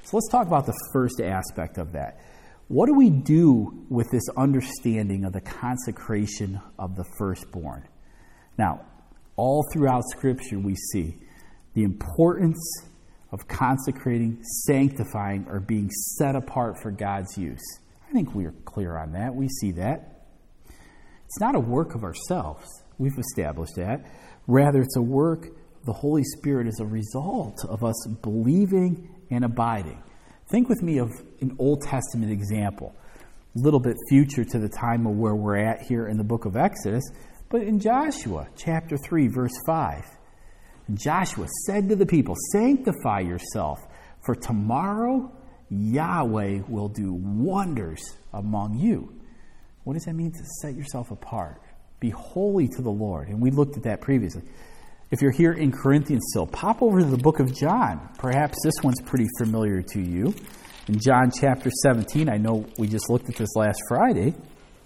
A: So let's talk about the first aspect of that. What do we do with this understanding of the consecration of the firstborn? Now, all throughout Scripture we see the importance of consecrating, sanctifying, or being set apart for God's use. I think we're clear on that. We see that. It's not a work of ourselves. We've established that. Rather, it's a work of the Holy Spirit as a result of us believing and abiding. Think with me of an Old Testament example, a little bit future to the time of where we're at here in the book of Exodus, but in Joshua chapter three, verse five. And Joshua said to the people, "Sanctify yourself, for tomorrow Yahweh will do wonders among you." What does that mean, to set yourself apart? Be holy to the Lord. And we looked at that previously. If you're here in Corinthians still, pop over to the book of John. Perhaps this one's pretty familiar to you. In John chapter seventeen, I know we just looked at this last Friday.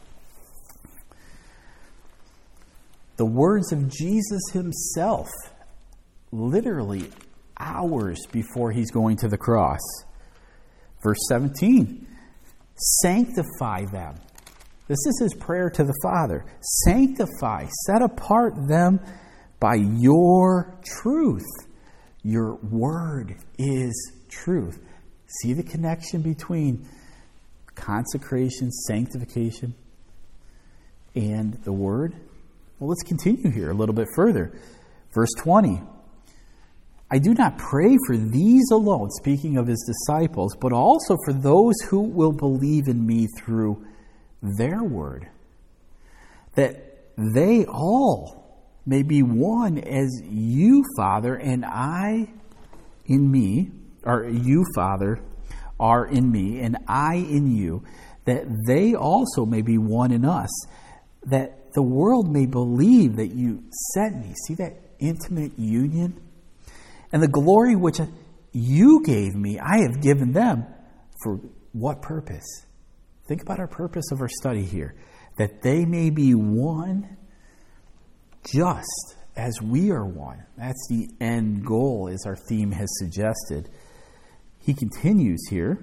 A: The words of Jesus himself, literally hours before he's going to the cross. Verse seventeen, sanctify them. This is his prayer to the Father. Sanctify, set apart them by your truth. Your word is truth. See the connection between consecration, sanctification, and the word? Well, let's continue here a little bit further. Verse twenty. I do not pray for these alone, speaking of his disciples, but also for those who will believe in me through their word, that they all may be one as you, Father, and I in me, or you, Father, are in me, and I in you, that they also may be one in us, that the world may believe that you sent me. See that intimate union? And the glory which you gave me, I have given them. For what purpose? Think about our purpose of our study here. That they may be one just as we are one. That's the end goal, as our theme has suggested. He continues here.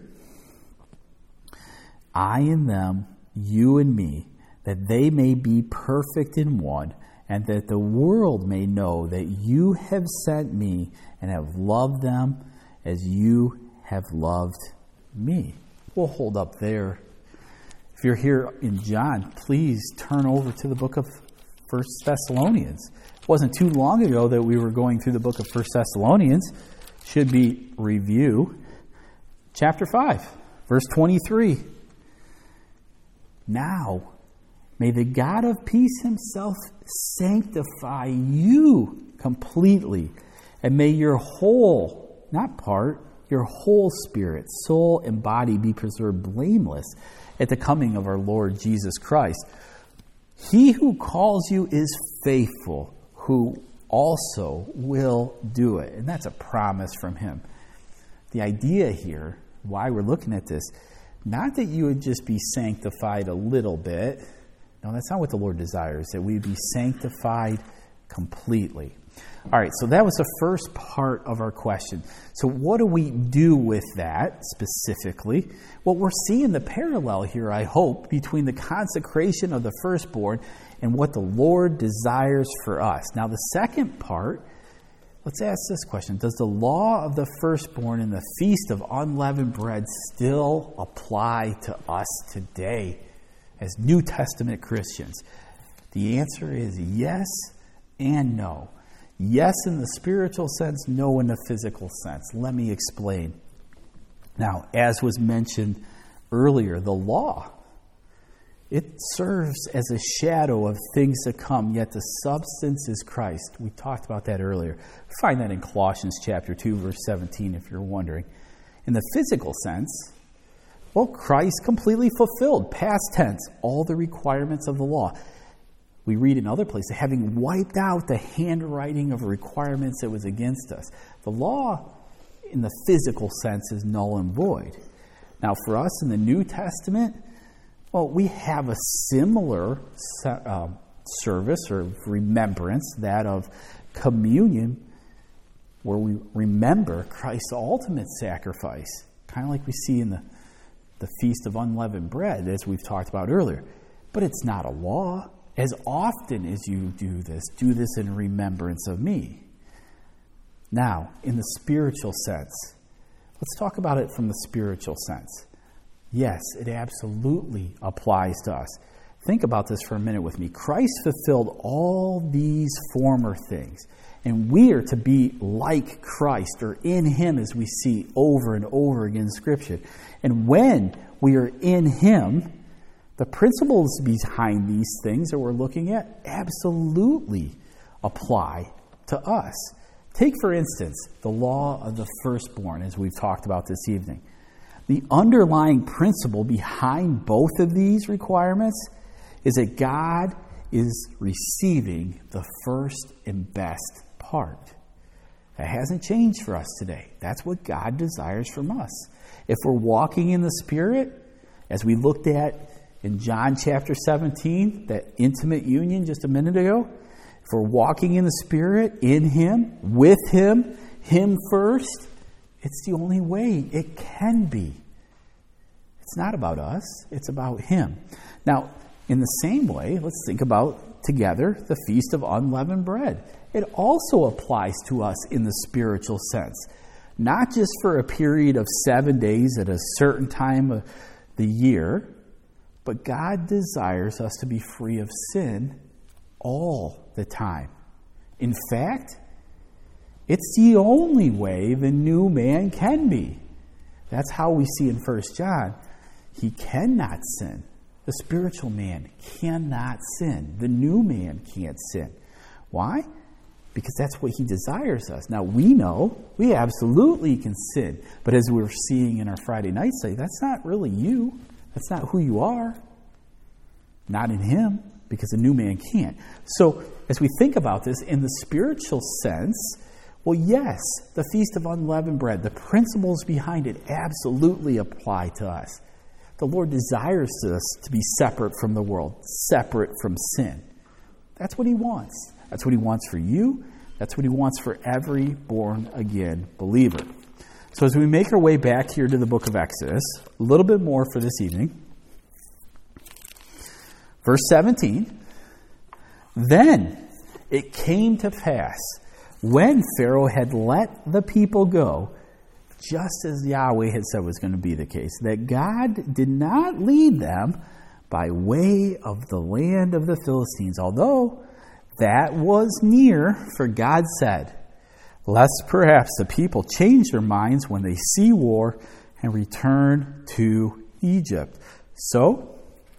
A: I and them, you and me, that they may be perfect in one, and that the world may know that you have sent me and have loved them as you have loved me. We'll hold up there. If you're here in John, please turn over to the book of First Thessalonians. It wasn't too long ago that we were going through the book of First Thessalonians. Should be review. Chapter five, verse twenty-three. Now, may the God of peace himself sanctify you completely, and may your whole, not part, your whole spirit, soul, and body be preserved blameless at the coming of our Lord Jesus Christ. He who calls you is faithful, who also will do it. And that's a promise from him. The idea here, why we're looking at this, not that you would just be sanctified a little bit. No, that's not what the Lord desires, that we be sanctified completely. All right, so that was the first part of our question. So what do we do with that specifically? Well, we're seeing the parallel here, I hope, between the consecration of the firstborn and what the Lord desires for us. Now, the second part, let's ask this question. Does the law of the firstborn and the feast of unleavened bread still apply to us today as New Testament Christians? The answer is yes and no. Yes in the spiritual sense, no in the physical sense. Let me explain. Now, as was mentioned earlier, the law, it serves as a shadow of things to come, yet the substance is Christ. We talked about that earlier. Find that in Colossians chapter two, verse seventeen, if you're wondering. In the physical sense, well, Christ completely fulfilled, past tense, all the requirements of the law. We read in other places, having wiped out the handwriting of requirements that was against us. The law, in the physical sense, is null and void. Now, for us in the New Testament, well, we have a similar uh, service or remembrance, that of communion, where we remember Christ's ultimate sacrifice, kind of like we see in the, the Feast of Unleavened Bread, as we've talked about earlier. But it's not a law. As often as you do this, do this in remembrance of me. Now, in the spiritual sense, let's talk about it from the spiritual sense. Yes, it absolutely applies to us. Think about this for a minute with me. Christ fulfilled all these former things, and we are to be like Christ, or in Him, as we see over and over again in Scripture. And when we are in Him, the principles behind these things that we're looking at absolutely apply to us. Take, for instance, the law of the firstborn, as we've talked about this evening. The underlying principle behind both of these requirements is that God is receiving the first and best part. That hasn't changed for us today. That's what God desires from us. If we're walking in the Spirit, as we looked at in John chapter seventeen, that intimate union just a minute ago, if we're walking in the Spirit, in Him, with Him, Him first, it's the only way it can be. It's not about us, it's about Him. Now, in the same way, let's think about together the Feast of Unleavened Bread. It also applies to us in the spiritual sense. Not just for a period of seven days at a certain time of the year, but God desires us to be free of sin all the time. In fact, it's the only way the new man can be. That's how we see in First John. He cannot sin. The spiritual man cannot sin. The new man can't sin. Why? Because that's what He desires us. Now, we know we absolutely can sin. But as we're seeing in our Friday night study, that's not really you. That's not who you are. Not in Him, because the new man can't. So, as we think about this in the spiritual sense, well, yes, the Feast of Unleavened Bread, the principles behind it absolutely apply to us. The Lord desires us to be separate from the world, separate from sin. That's what He wants. That's what He wants for you. That's what He wants for every born-again believer. So as we make our way back here to the book of Exodus, a little bit more for this evening. Verse seventeen, then it came to pass, when Pharaoh had let the people go, just as Yahweh had said was going to be the case, that God did not lead them by way of the land of the Philistines, although that was near, for God said, lest perhaps the people change their minds when they see war and return to Egypt. So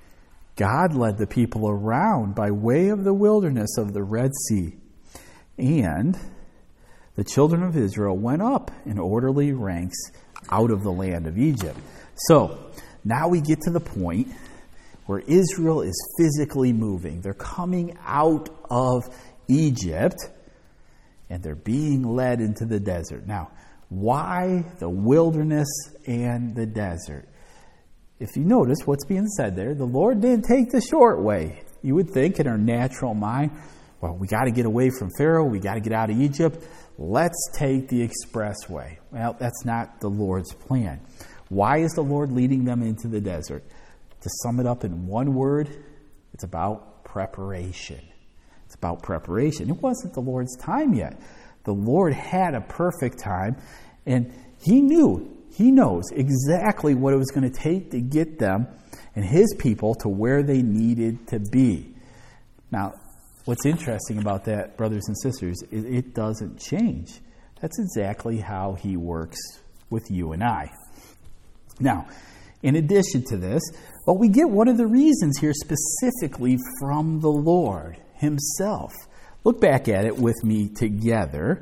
A: God led the people around by way of the wilderness of the Red Sea, and the children of Israel went up in orderly ranks out of the land of Egypt. So now we get to the point where Israel is physically moving. They're coming out of Egypt, and they're being led into the desert. Now, why the wilderness and the desert? If you notice what's being said there, the Lord didn't take the short way. You would think in our natural mind, well, we got to get away from Pharaoh. We got to get out of Egypt. Let's take the express way. Well, that's not the Lord's plan. Why is the Lord leading them into the desert? To sum it up in one word, it's about preparation. It's about preparation. It wasn't the Lord's time yet. The Lord had a perfect time, and He knew, He knows exactly what it was going to take to get them and His people to where they needed to be. Now, what's interesting about that, brothers and sisters, is it doesn't change. That's exactly how He works with you and I. Now, in addition to this, well, we get one of the reasons here specifically from the Lord Himself. Look back at it with me together.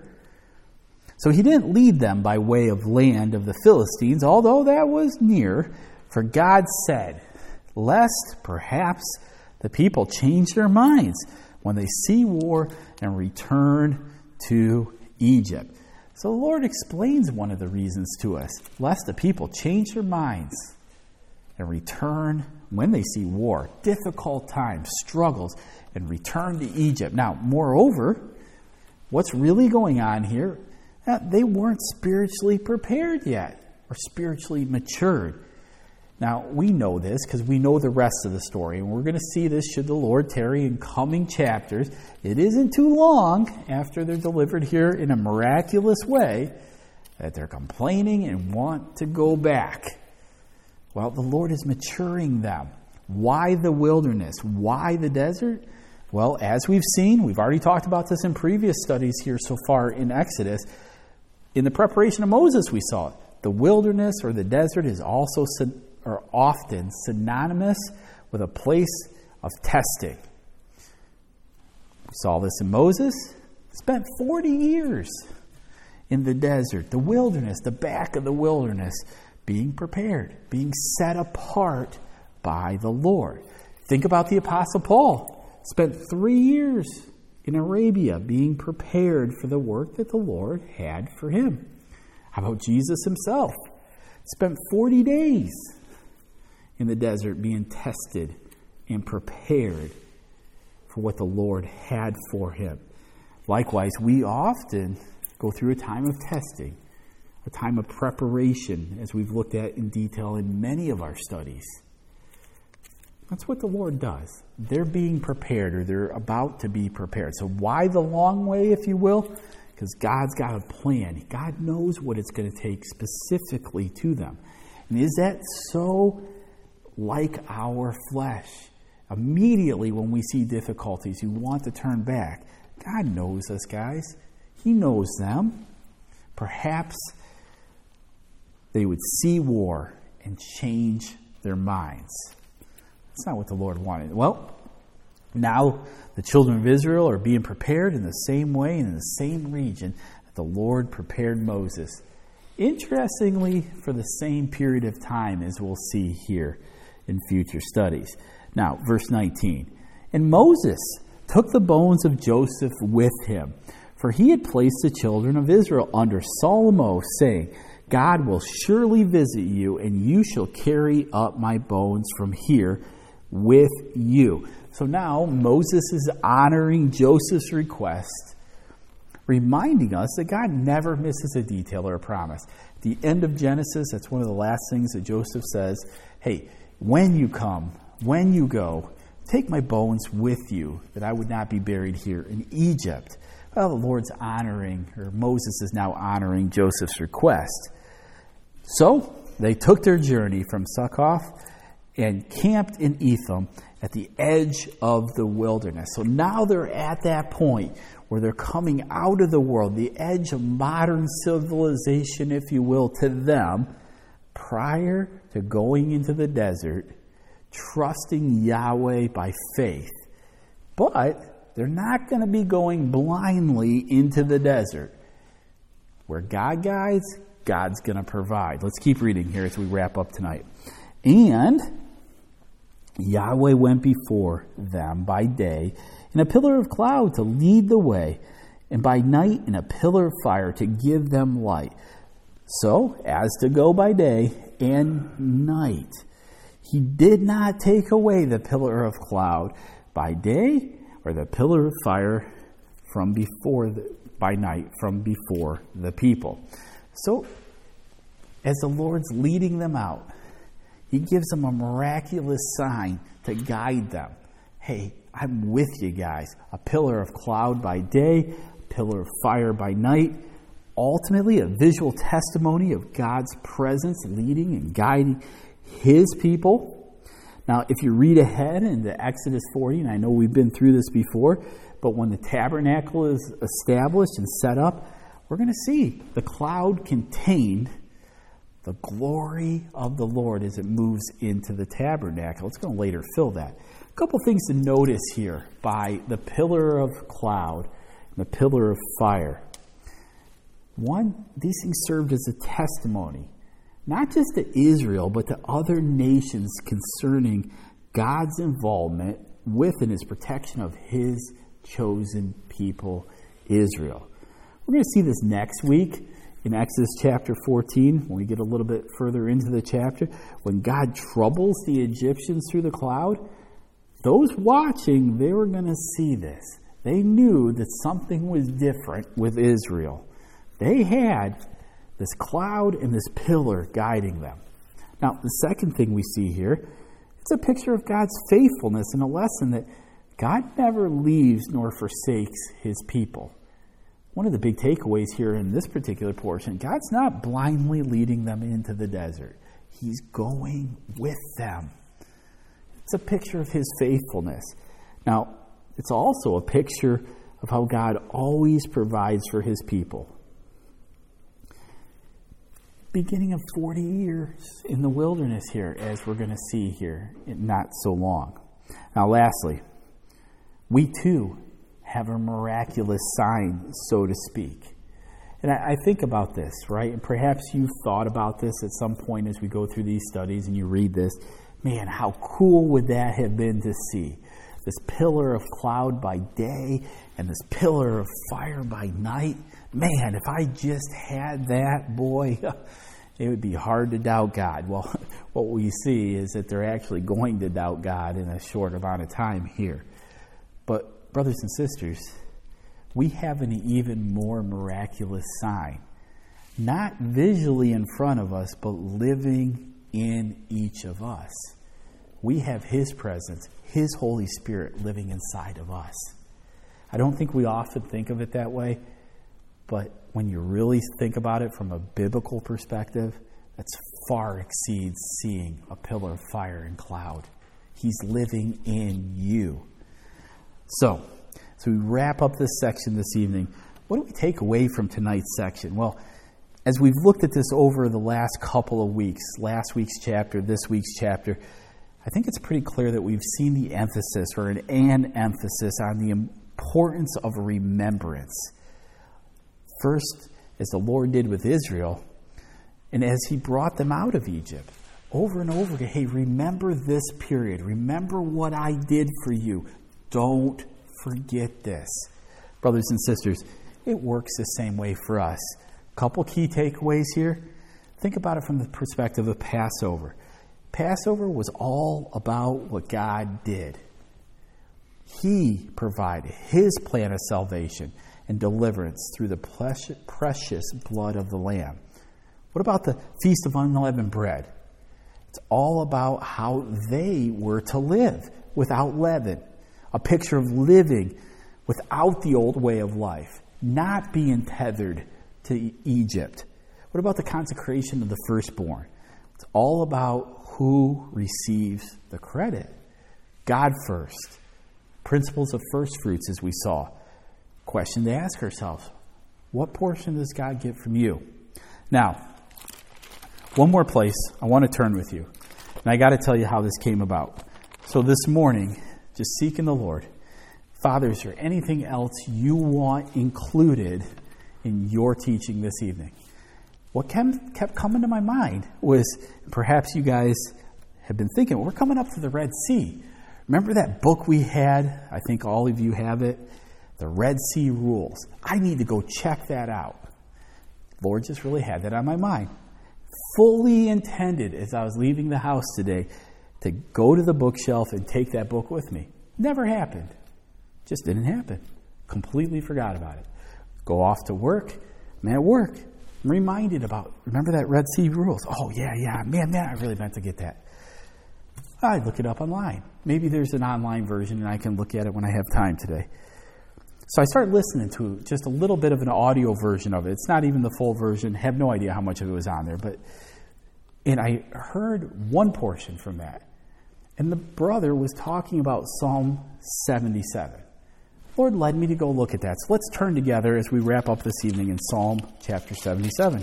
A: So He didn't lead them by way of land of the Philistines, although that was near, for God said, lest perhaps the people change their minds when they see war and return to Egypt. So the Lord explains one of the reasons to us, lest the people change their minds and return when they see war, difficult times, struggles, and return to Egypt. Now, moreover, what's really going on here? They weren't spiritually prepared yet. or spiritually matured. Now, we know this because we know the rest of the story, and we're going to see this should the Lord tarry in coming chapters. It isn't too long after they're delivered here in a miraculous way that they're complaining and want to go back. Well, the Lord is maturing them. Why the wilderness? Why the desert? Well, as we've seen, we've already talked about this in previous studies here so far in Exodus. In the preparation of Moses, we saw it. The wilderness or the desert is also or often synonymous with a place of testing. We saw this in Moses. Spent forty years in the desert, the wilderness, the back of the wilderness, being prepared, being set apart by the Lord. Think about the Apostle Paul. Spent three years in Arabia being prepared for the work that the Lord had for him. How about Jesus himself? Spent forty days in the desert being tested and prepared for what the Lord had for him. Likewise, we often go through a time of testing, a time of preparation, as we've looked at in detail in many of our studies. That's what the Lord does. They're being prepared, or they're about to be prepared. So why the long way, if you will? Because God's got a plan. God knows what it's going to take specifically to them. And is that so like our flesh? Immediately when we see difficulties, you want to turn back. God knows us, guys. He knows them. Perhaps they would see war and change their minds. That's not what the Lord wanted. Well, now the children of Israel are being prepared in the same way and in the same region that the Lord prepared Moses. Interestingly, for the same period of time as we'll see here in future studies. Now, verse nineteen. And Moses took the bones of Joseph with him, for he had placed the children of Israel under solemn oath, saying, God will surely visit you, and you shall carry up my bones from here with you. So now Moses is honoring Joseph's request, reminding us that God never misses a detail or a promise. At the end of Genesis, that's one of the last things that Joseph says, hey, when you come, when you go, take my bones with you, that I would not be buried here in Egypt. Well, the Lord's honoring, or Moses is now honoring Joseph's request. So they took their journey from Succoth and camped in Etham at the edge of the wilderness. So now they're at that point where they're coming out of the world, the edge of modern civilization, if you will, to them, prior to going into the desert, trusting Yahweh by faith. But they're not going to be going blindly into the desert. Where God guides, God's going to provide. Let's keep reading here as we wrap up tonight. And Yahweh went before them by day in a pillar of cloud to lead the way, and by night in a pillar of fire to give them light. So, as to go by day and night, he did not take away the pillar of cloud by day, or the pillar of fire from before the, by night from before the people. So, as the Lord's leading them out, he gives them a miraculous sign to guide them. Hey, I'm with you guys. A pillar of cloud by day, a pillar of fire by night. Ultimately, a visual testimony of God's presence leading and guiding his people. Now, if you read ahead into Exodus forty, and I know we've been through this before, but when the tabernacle is established and set up, we're going to see the cloud contained the glory of the Lord as it moves into the tabernacle. It's going to later fill that. A couple things to notice here by the pillar of cloud and the pillar of fire. One, these things served as a testimony, not just to Israel, but to other nations concerning God's involvement with and his protection of his chosen people, Israel. We're going to see this next week in Exodus chapter fourteen, when we get a little bit further into the chapter, when God troubles the Egyptians through the cloud. Those watching, they were going to see this. They knew that something was different with Israel. They had This cloud and this pillar guiding them. Now, the second thing we see here, it's a picture of God's faithfulness and a lesson that God never leaves nor forsakes his people. One of the big takeaways here in this particular portion, God's not blindly leading them into the desert. He's going with them. It's a picture of his faithfulness. Now, it's also a picture of how God always provides for his people. Beginning of forty years in the wilderness here, as we're going to see here in not so long. Now, lastly, we too have a miraculous sign, so to speak. And I, I think about this, right? And perhaps you've thought about this at some point as we go through these studies and you read this. Man, how cool would that have been to see? This pillar of cloud by day and this pillar of fire by night. Man, if I just had that, boy, it would be hard to doubt God. Well, what we see is that they're actually going to doubt God in a short amount of time here. But, brothers and sisters, we have an even more miraculous sign. Not visually in front of us, but living in each of us. We have his presence, his Holy Spirit living inside of us. I don't think we often think of it that way, but when you really think about it from a biblical perspective, that far exceeds seeing a pillar of fire and cloud. He's living in you. So, so we wrap up this section this evening. What do we take away from tonight's section? Well, as we've looked at this over the last couple of weeks, last week's chapter, this week's chapter, I think it's pretty clear that we've seen the emphasis, or an an emphasis, on the importance of remembrance. First, as the Lord did with Israel, and as he brought them out of Egypt, over and over again, hey, remember this period. Remember what I did for you. Don't forget this. Brothers and sisters, it works the same way for us. Couple key takeaways here. Think about it from the perspective of Passover. Passover was all about what God did. He provided his plan of salvation and deliverance through the precious blood of the Lamb. What about the Feast of Unleavened Bread? It's all about how they were to live without leaven. A picture of living without the old way of life, not being tethered to Egypt. What about the consecration of the firstborn? It's all about who receives the credit. God first. Principles of first fruits, as we saw. Question to ask ourselves, what portion does God get from you? Now, one more place I want to turn with you. And I got to tell you how this came about. So this morning, just seeking the Lord, Father, is there anything else you want included in your teaching this evening? What kept coming to my mind was, perhaps you guys have been thinking, we're coming up to the Red Sea. Remember that book we had? I think all of you have it. The Red Sea Rules. I need to go check that out. Lord just really had that on my mind. Fully intended, as I was leaving the house today, to go to the bookshelf and take that book with me. Never happened. Just didn't happen. Completely forgot about it. Go off to work. I'm at work. I'm reminded about, remember that Red Sea Rules? Oh, yeah, yeah. Man, man, I really meant to get that. I look it up online. Maybe there's an online version and I can look at it when I have time today. So I started listening to just a little bit of an audio version of it. It's not even the full version. Have no idea how much of it was on there. But and I heard one portion from that. And the brother was talking about Psalm seventy-seven. Lord led me to go look at that. So let's turn together as we wrap up this evening in Psalm chapter seventy-seven.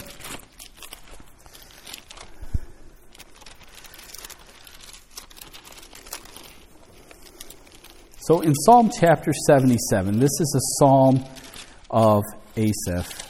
A: So in Psalm chapter seventy-seven, this is a psalm of Asaph.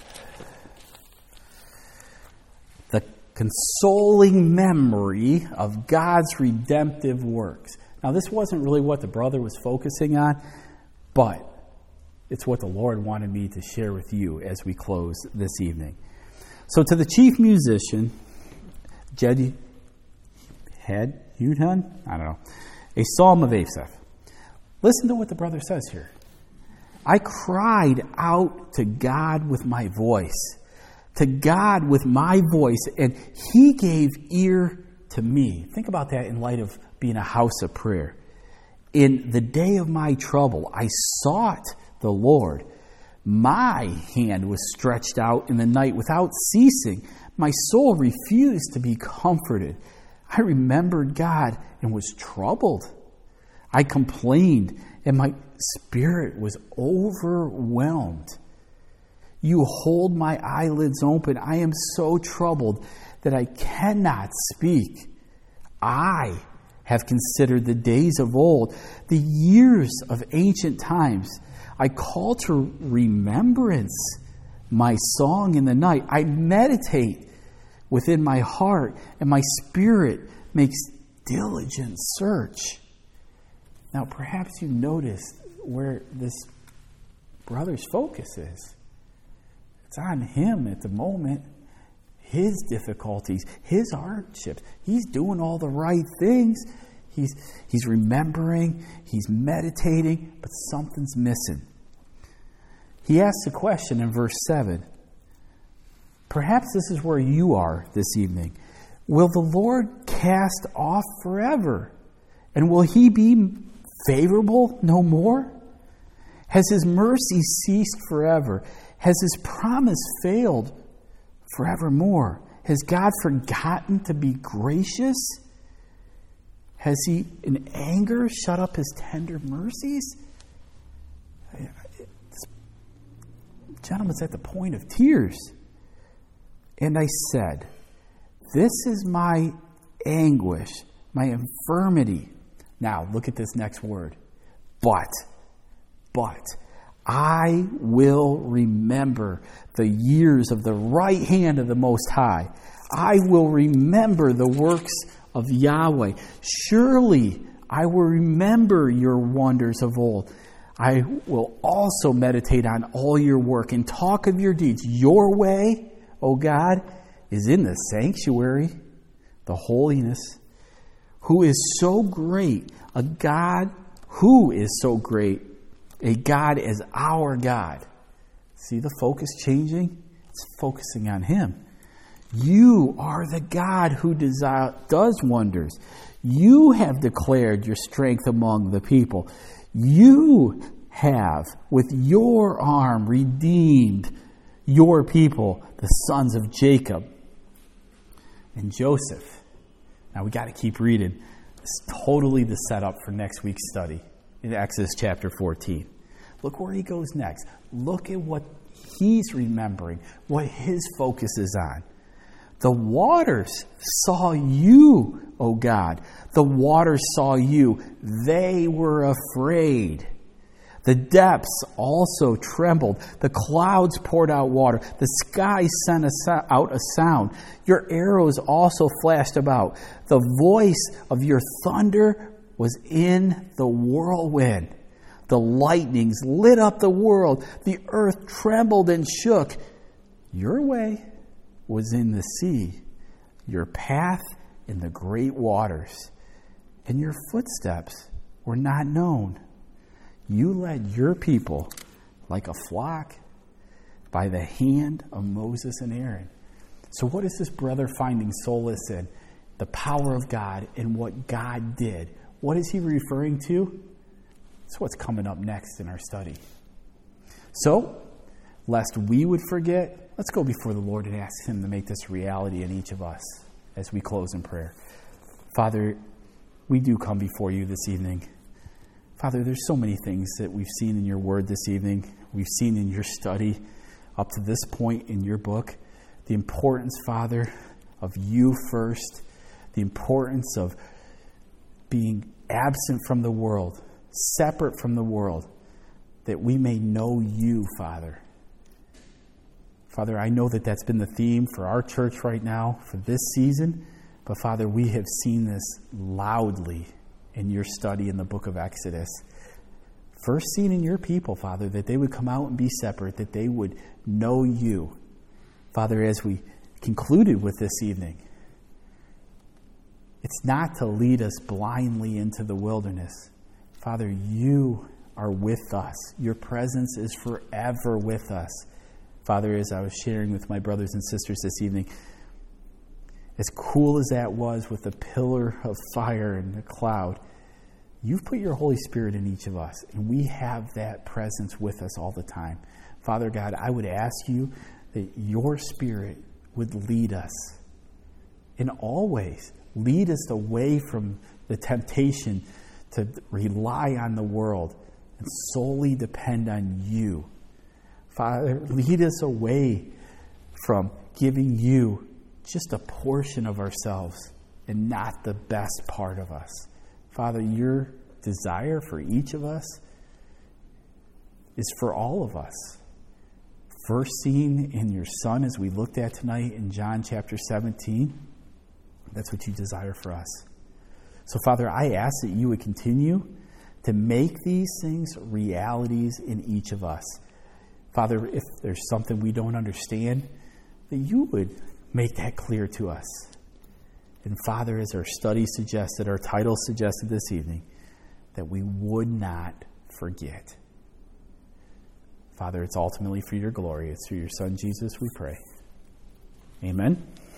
A: The consoling memory of God's redemptive works. Now, this wasn't really what the brother was focusing on, but it's what the Lord wanted me to share with you as we close this evening. So to the chief musician, Jed Had Yudhun, I don't know, a psalm of Asaph. Listen to what the brother says here. I cried out to God with my voice. to God with my voice, and he gave ear to me. Think about that in light of being a house of prayer. In the day of my trouble, I sought the Lord. My hand was stretched out in the night without ceasing. My soul refused to be comforted. I remembered God and was troubled. I complained, and my spirit was overwhelmed. You hold my eyelids open. I am so troubled that I cannot speak. I have considered the days of old, the years of ancient times. I call to remembrance my song in the night. I meditate within my heart, and my spirit makes diligent search. Now, perhaps you noticed where this brother's focus is. It's on him at the moment, his difficulties, his hardships. He's doing all the right things. He's, he's remembering, he's meditating, but something's missing. He asks a question in verse seven. Perhaps this is where you are this evening. Will the Lord cast off forever? And will he be favorable no more? Has his mercy ceased forever? Has his promise failed forevermore? Has God forgotten to be gracious? Has he in anger shut up his tender mercies? This gentleman's at the point of tears. And I said, this is my anguish, my infirmity. Now, look at this next word. But, but, I will remember the years of the right hand of the Most High. I will remember the works of Yahweh. Surely I will remember your wonders of old. I will also meditate on all your work and talk of your deeds. Your way, O God, is in the sanctuary, the holiness. Who is so great, a God who is so great, a God as our God. See the focus changing? It's focusing on him. You are the God who desire, does wonders. You have declared your strength among the people. You have, with your arm, redeemed your people, the sons of Jacob. And Joseph. Now we got to keep reading. It's totally the setup for next week's study in Exodus chapter fourteen. Look where he goes next. Look at what he's remembering, what his focus is on. The waters saw you, O God. The waters saw you. They were afraid. The depths also trembled. The clouds poured out water. The sky sent out a sound. Your arrows also flashed about. The voice of your thunder was in the whirlwind. The lightnings lit up the world. The earth trembled and shook. Your way was in the sea, your path in the great waters, and your footsteps were not known. You led your people like a flock by the hand of Moses and Aaron. So what is this brother finding solace in? The power of God and what God did. What is he referring to? That's what's coming up next in our study. So, lest we would forget, let's go before the Lord and ask him to make this reality in each of us as we close in prayer. Father, we do come before you this evening. Father, there's so many things that we've seen in your word this evening. We've seen in your study up to this point in your book. The importance, Father, of you first. The importance of being absent from the world, separate from the world, that we may know you, Father. Father, I know that that's been the theme for our church right now, for this season. But Father, we have seen this loudly in your study in the book of Exodus. First seen in your people, Father, that they would come out and be separate, that they would know you. Father, as we concluded with this evening, it's not to lead us blindly into the wilderness. Father, you are with us. Your presence is forever with us. Father, as I was sharing with my brothers and sisters this evening, as cool as that was with the pillar of fire and the cloud, you've put your Holy Spirit in each of us, and we have that presence with us all the time. Father God, I would ask you that your Spirit would lead us in all ways. Lead us away from the temptation to rely on the world and solely depend on you. Father, lead us away from giving you just a portion of ourselves and not the best part of us. Father, your desire for each of us is for all of us. First seen in your Son, as we looked at tonight in John chapter seventeen, that's what you desire for us. So, Father, I ask that you would continue to make these things realities in each of us. Father, if there's something we don't understand, that you would make that clear to us. And Father, as our study suggested, our title suggested this evening, that we would not forget. Father, it's ultimately for your glory. It's through your Son, Jesus, we pray. Amen.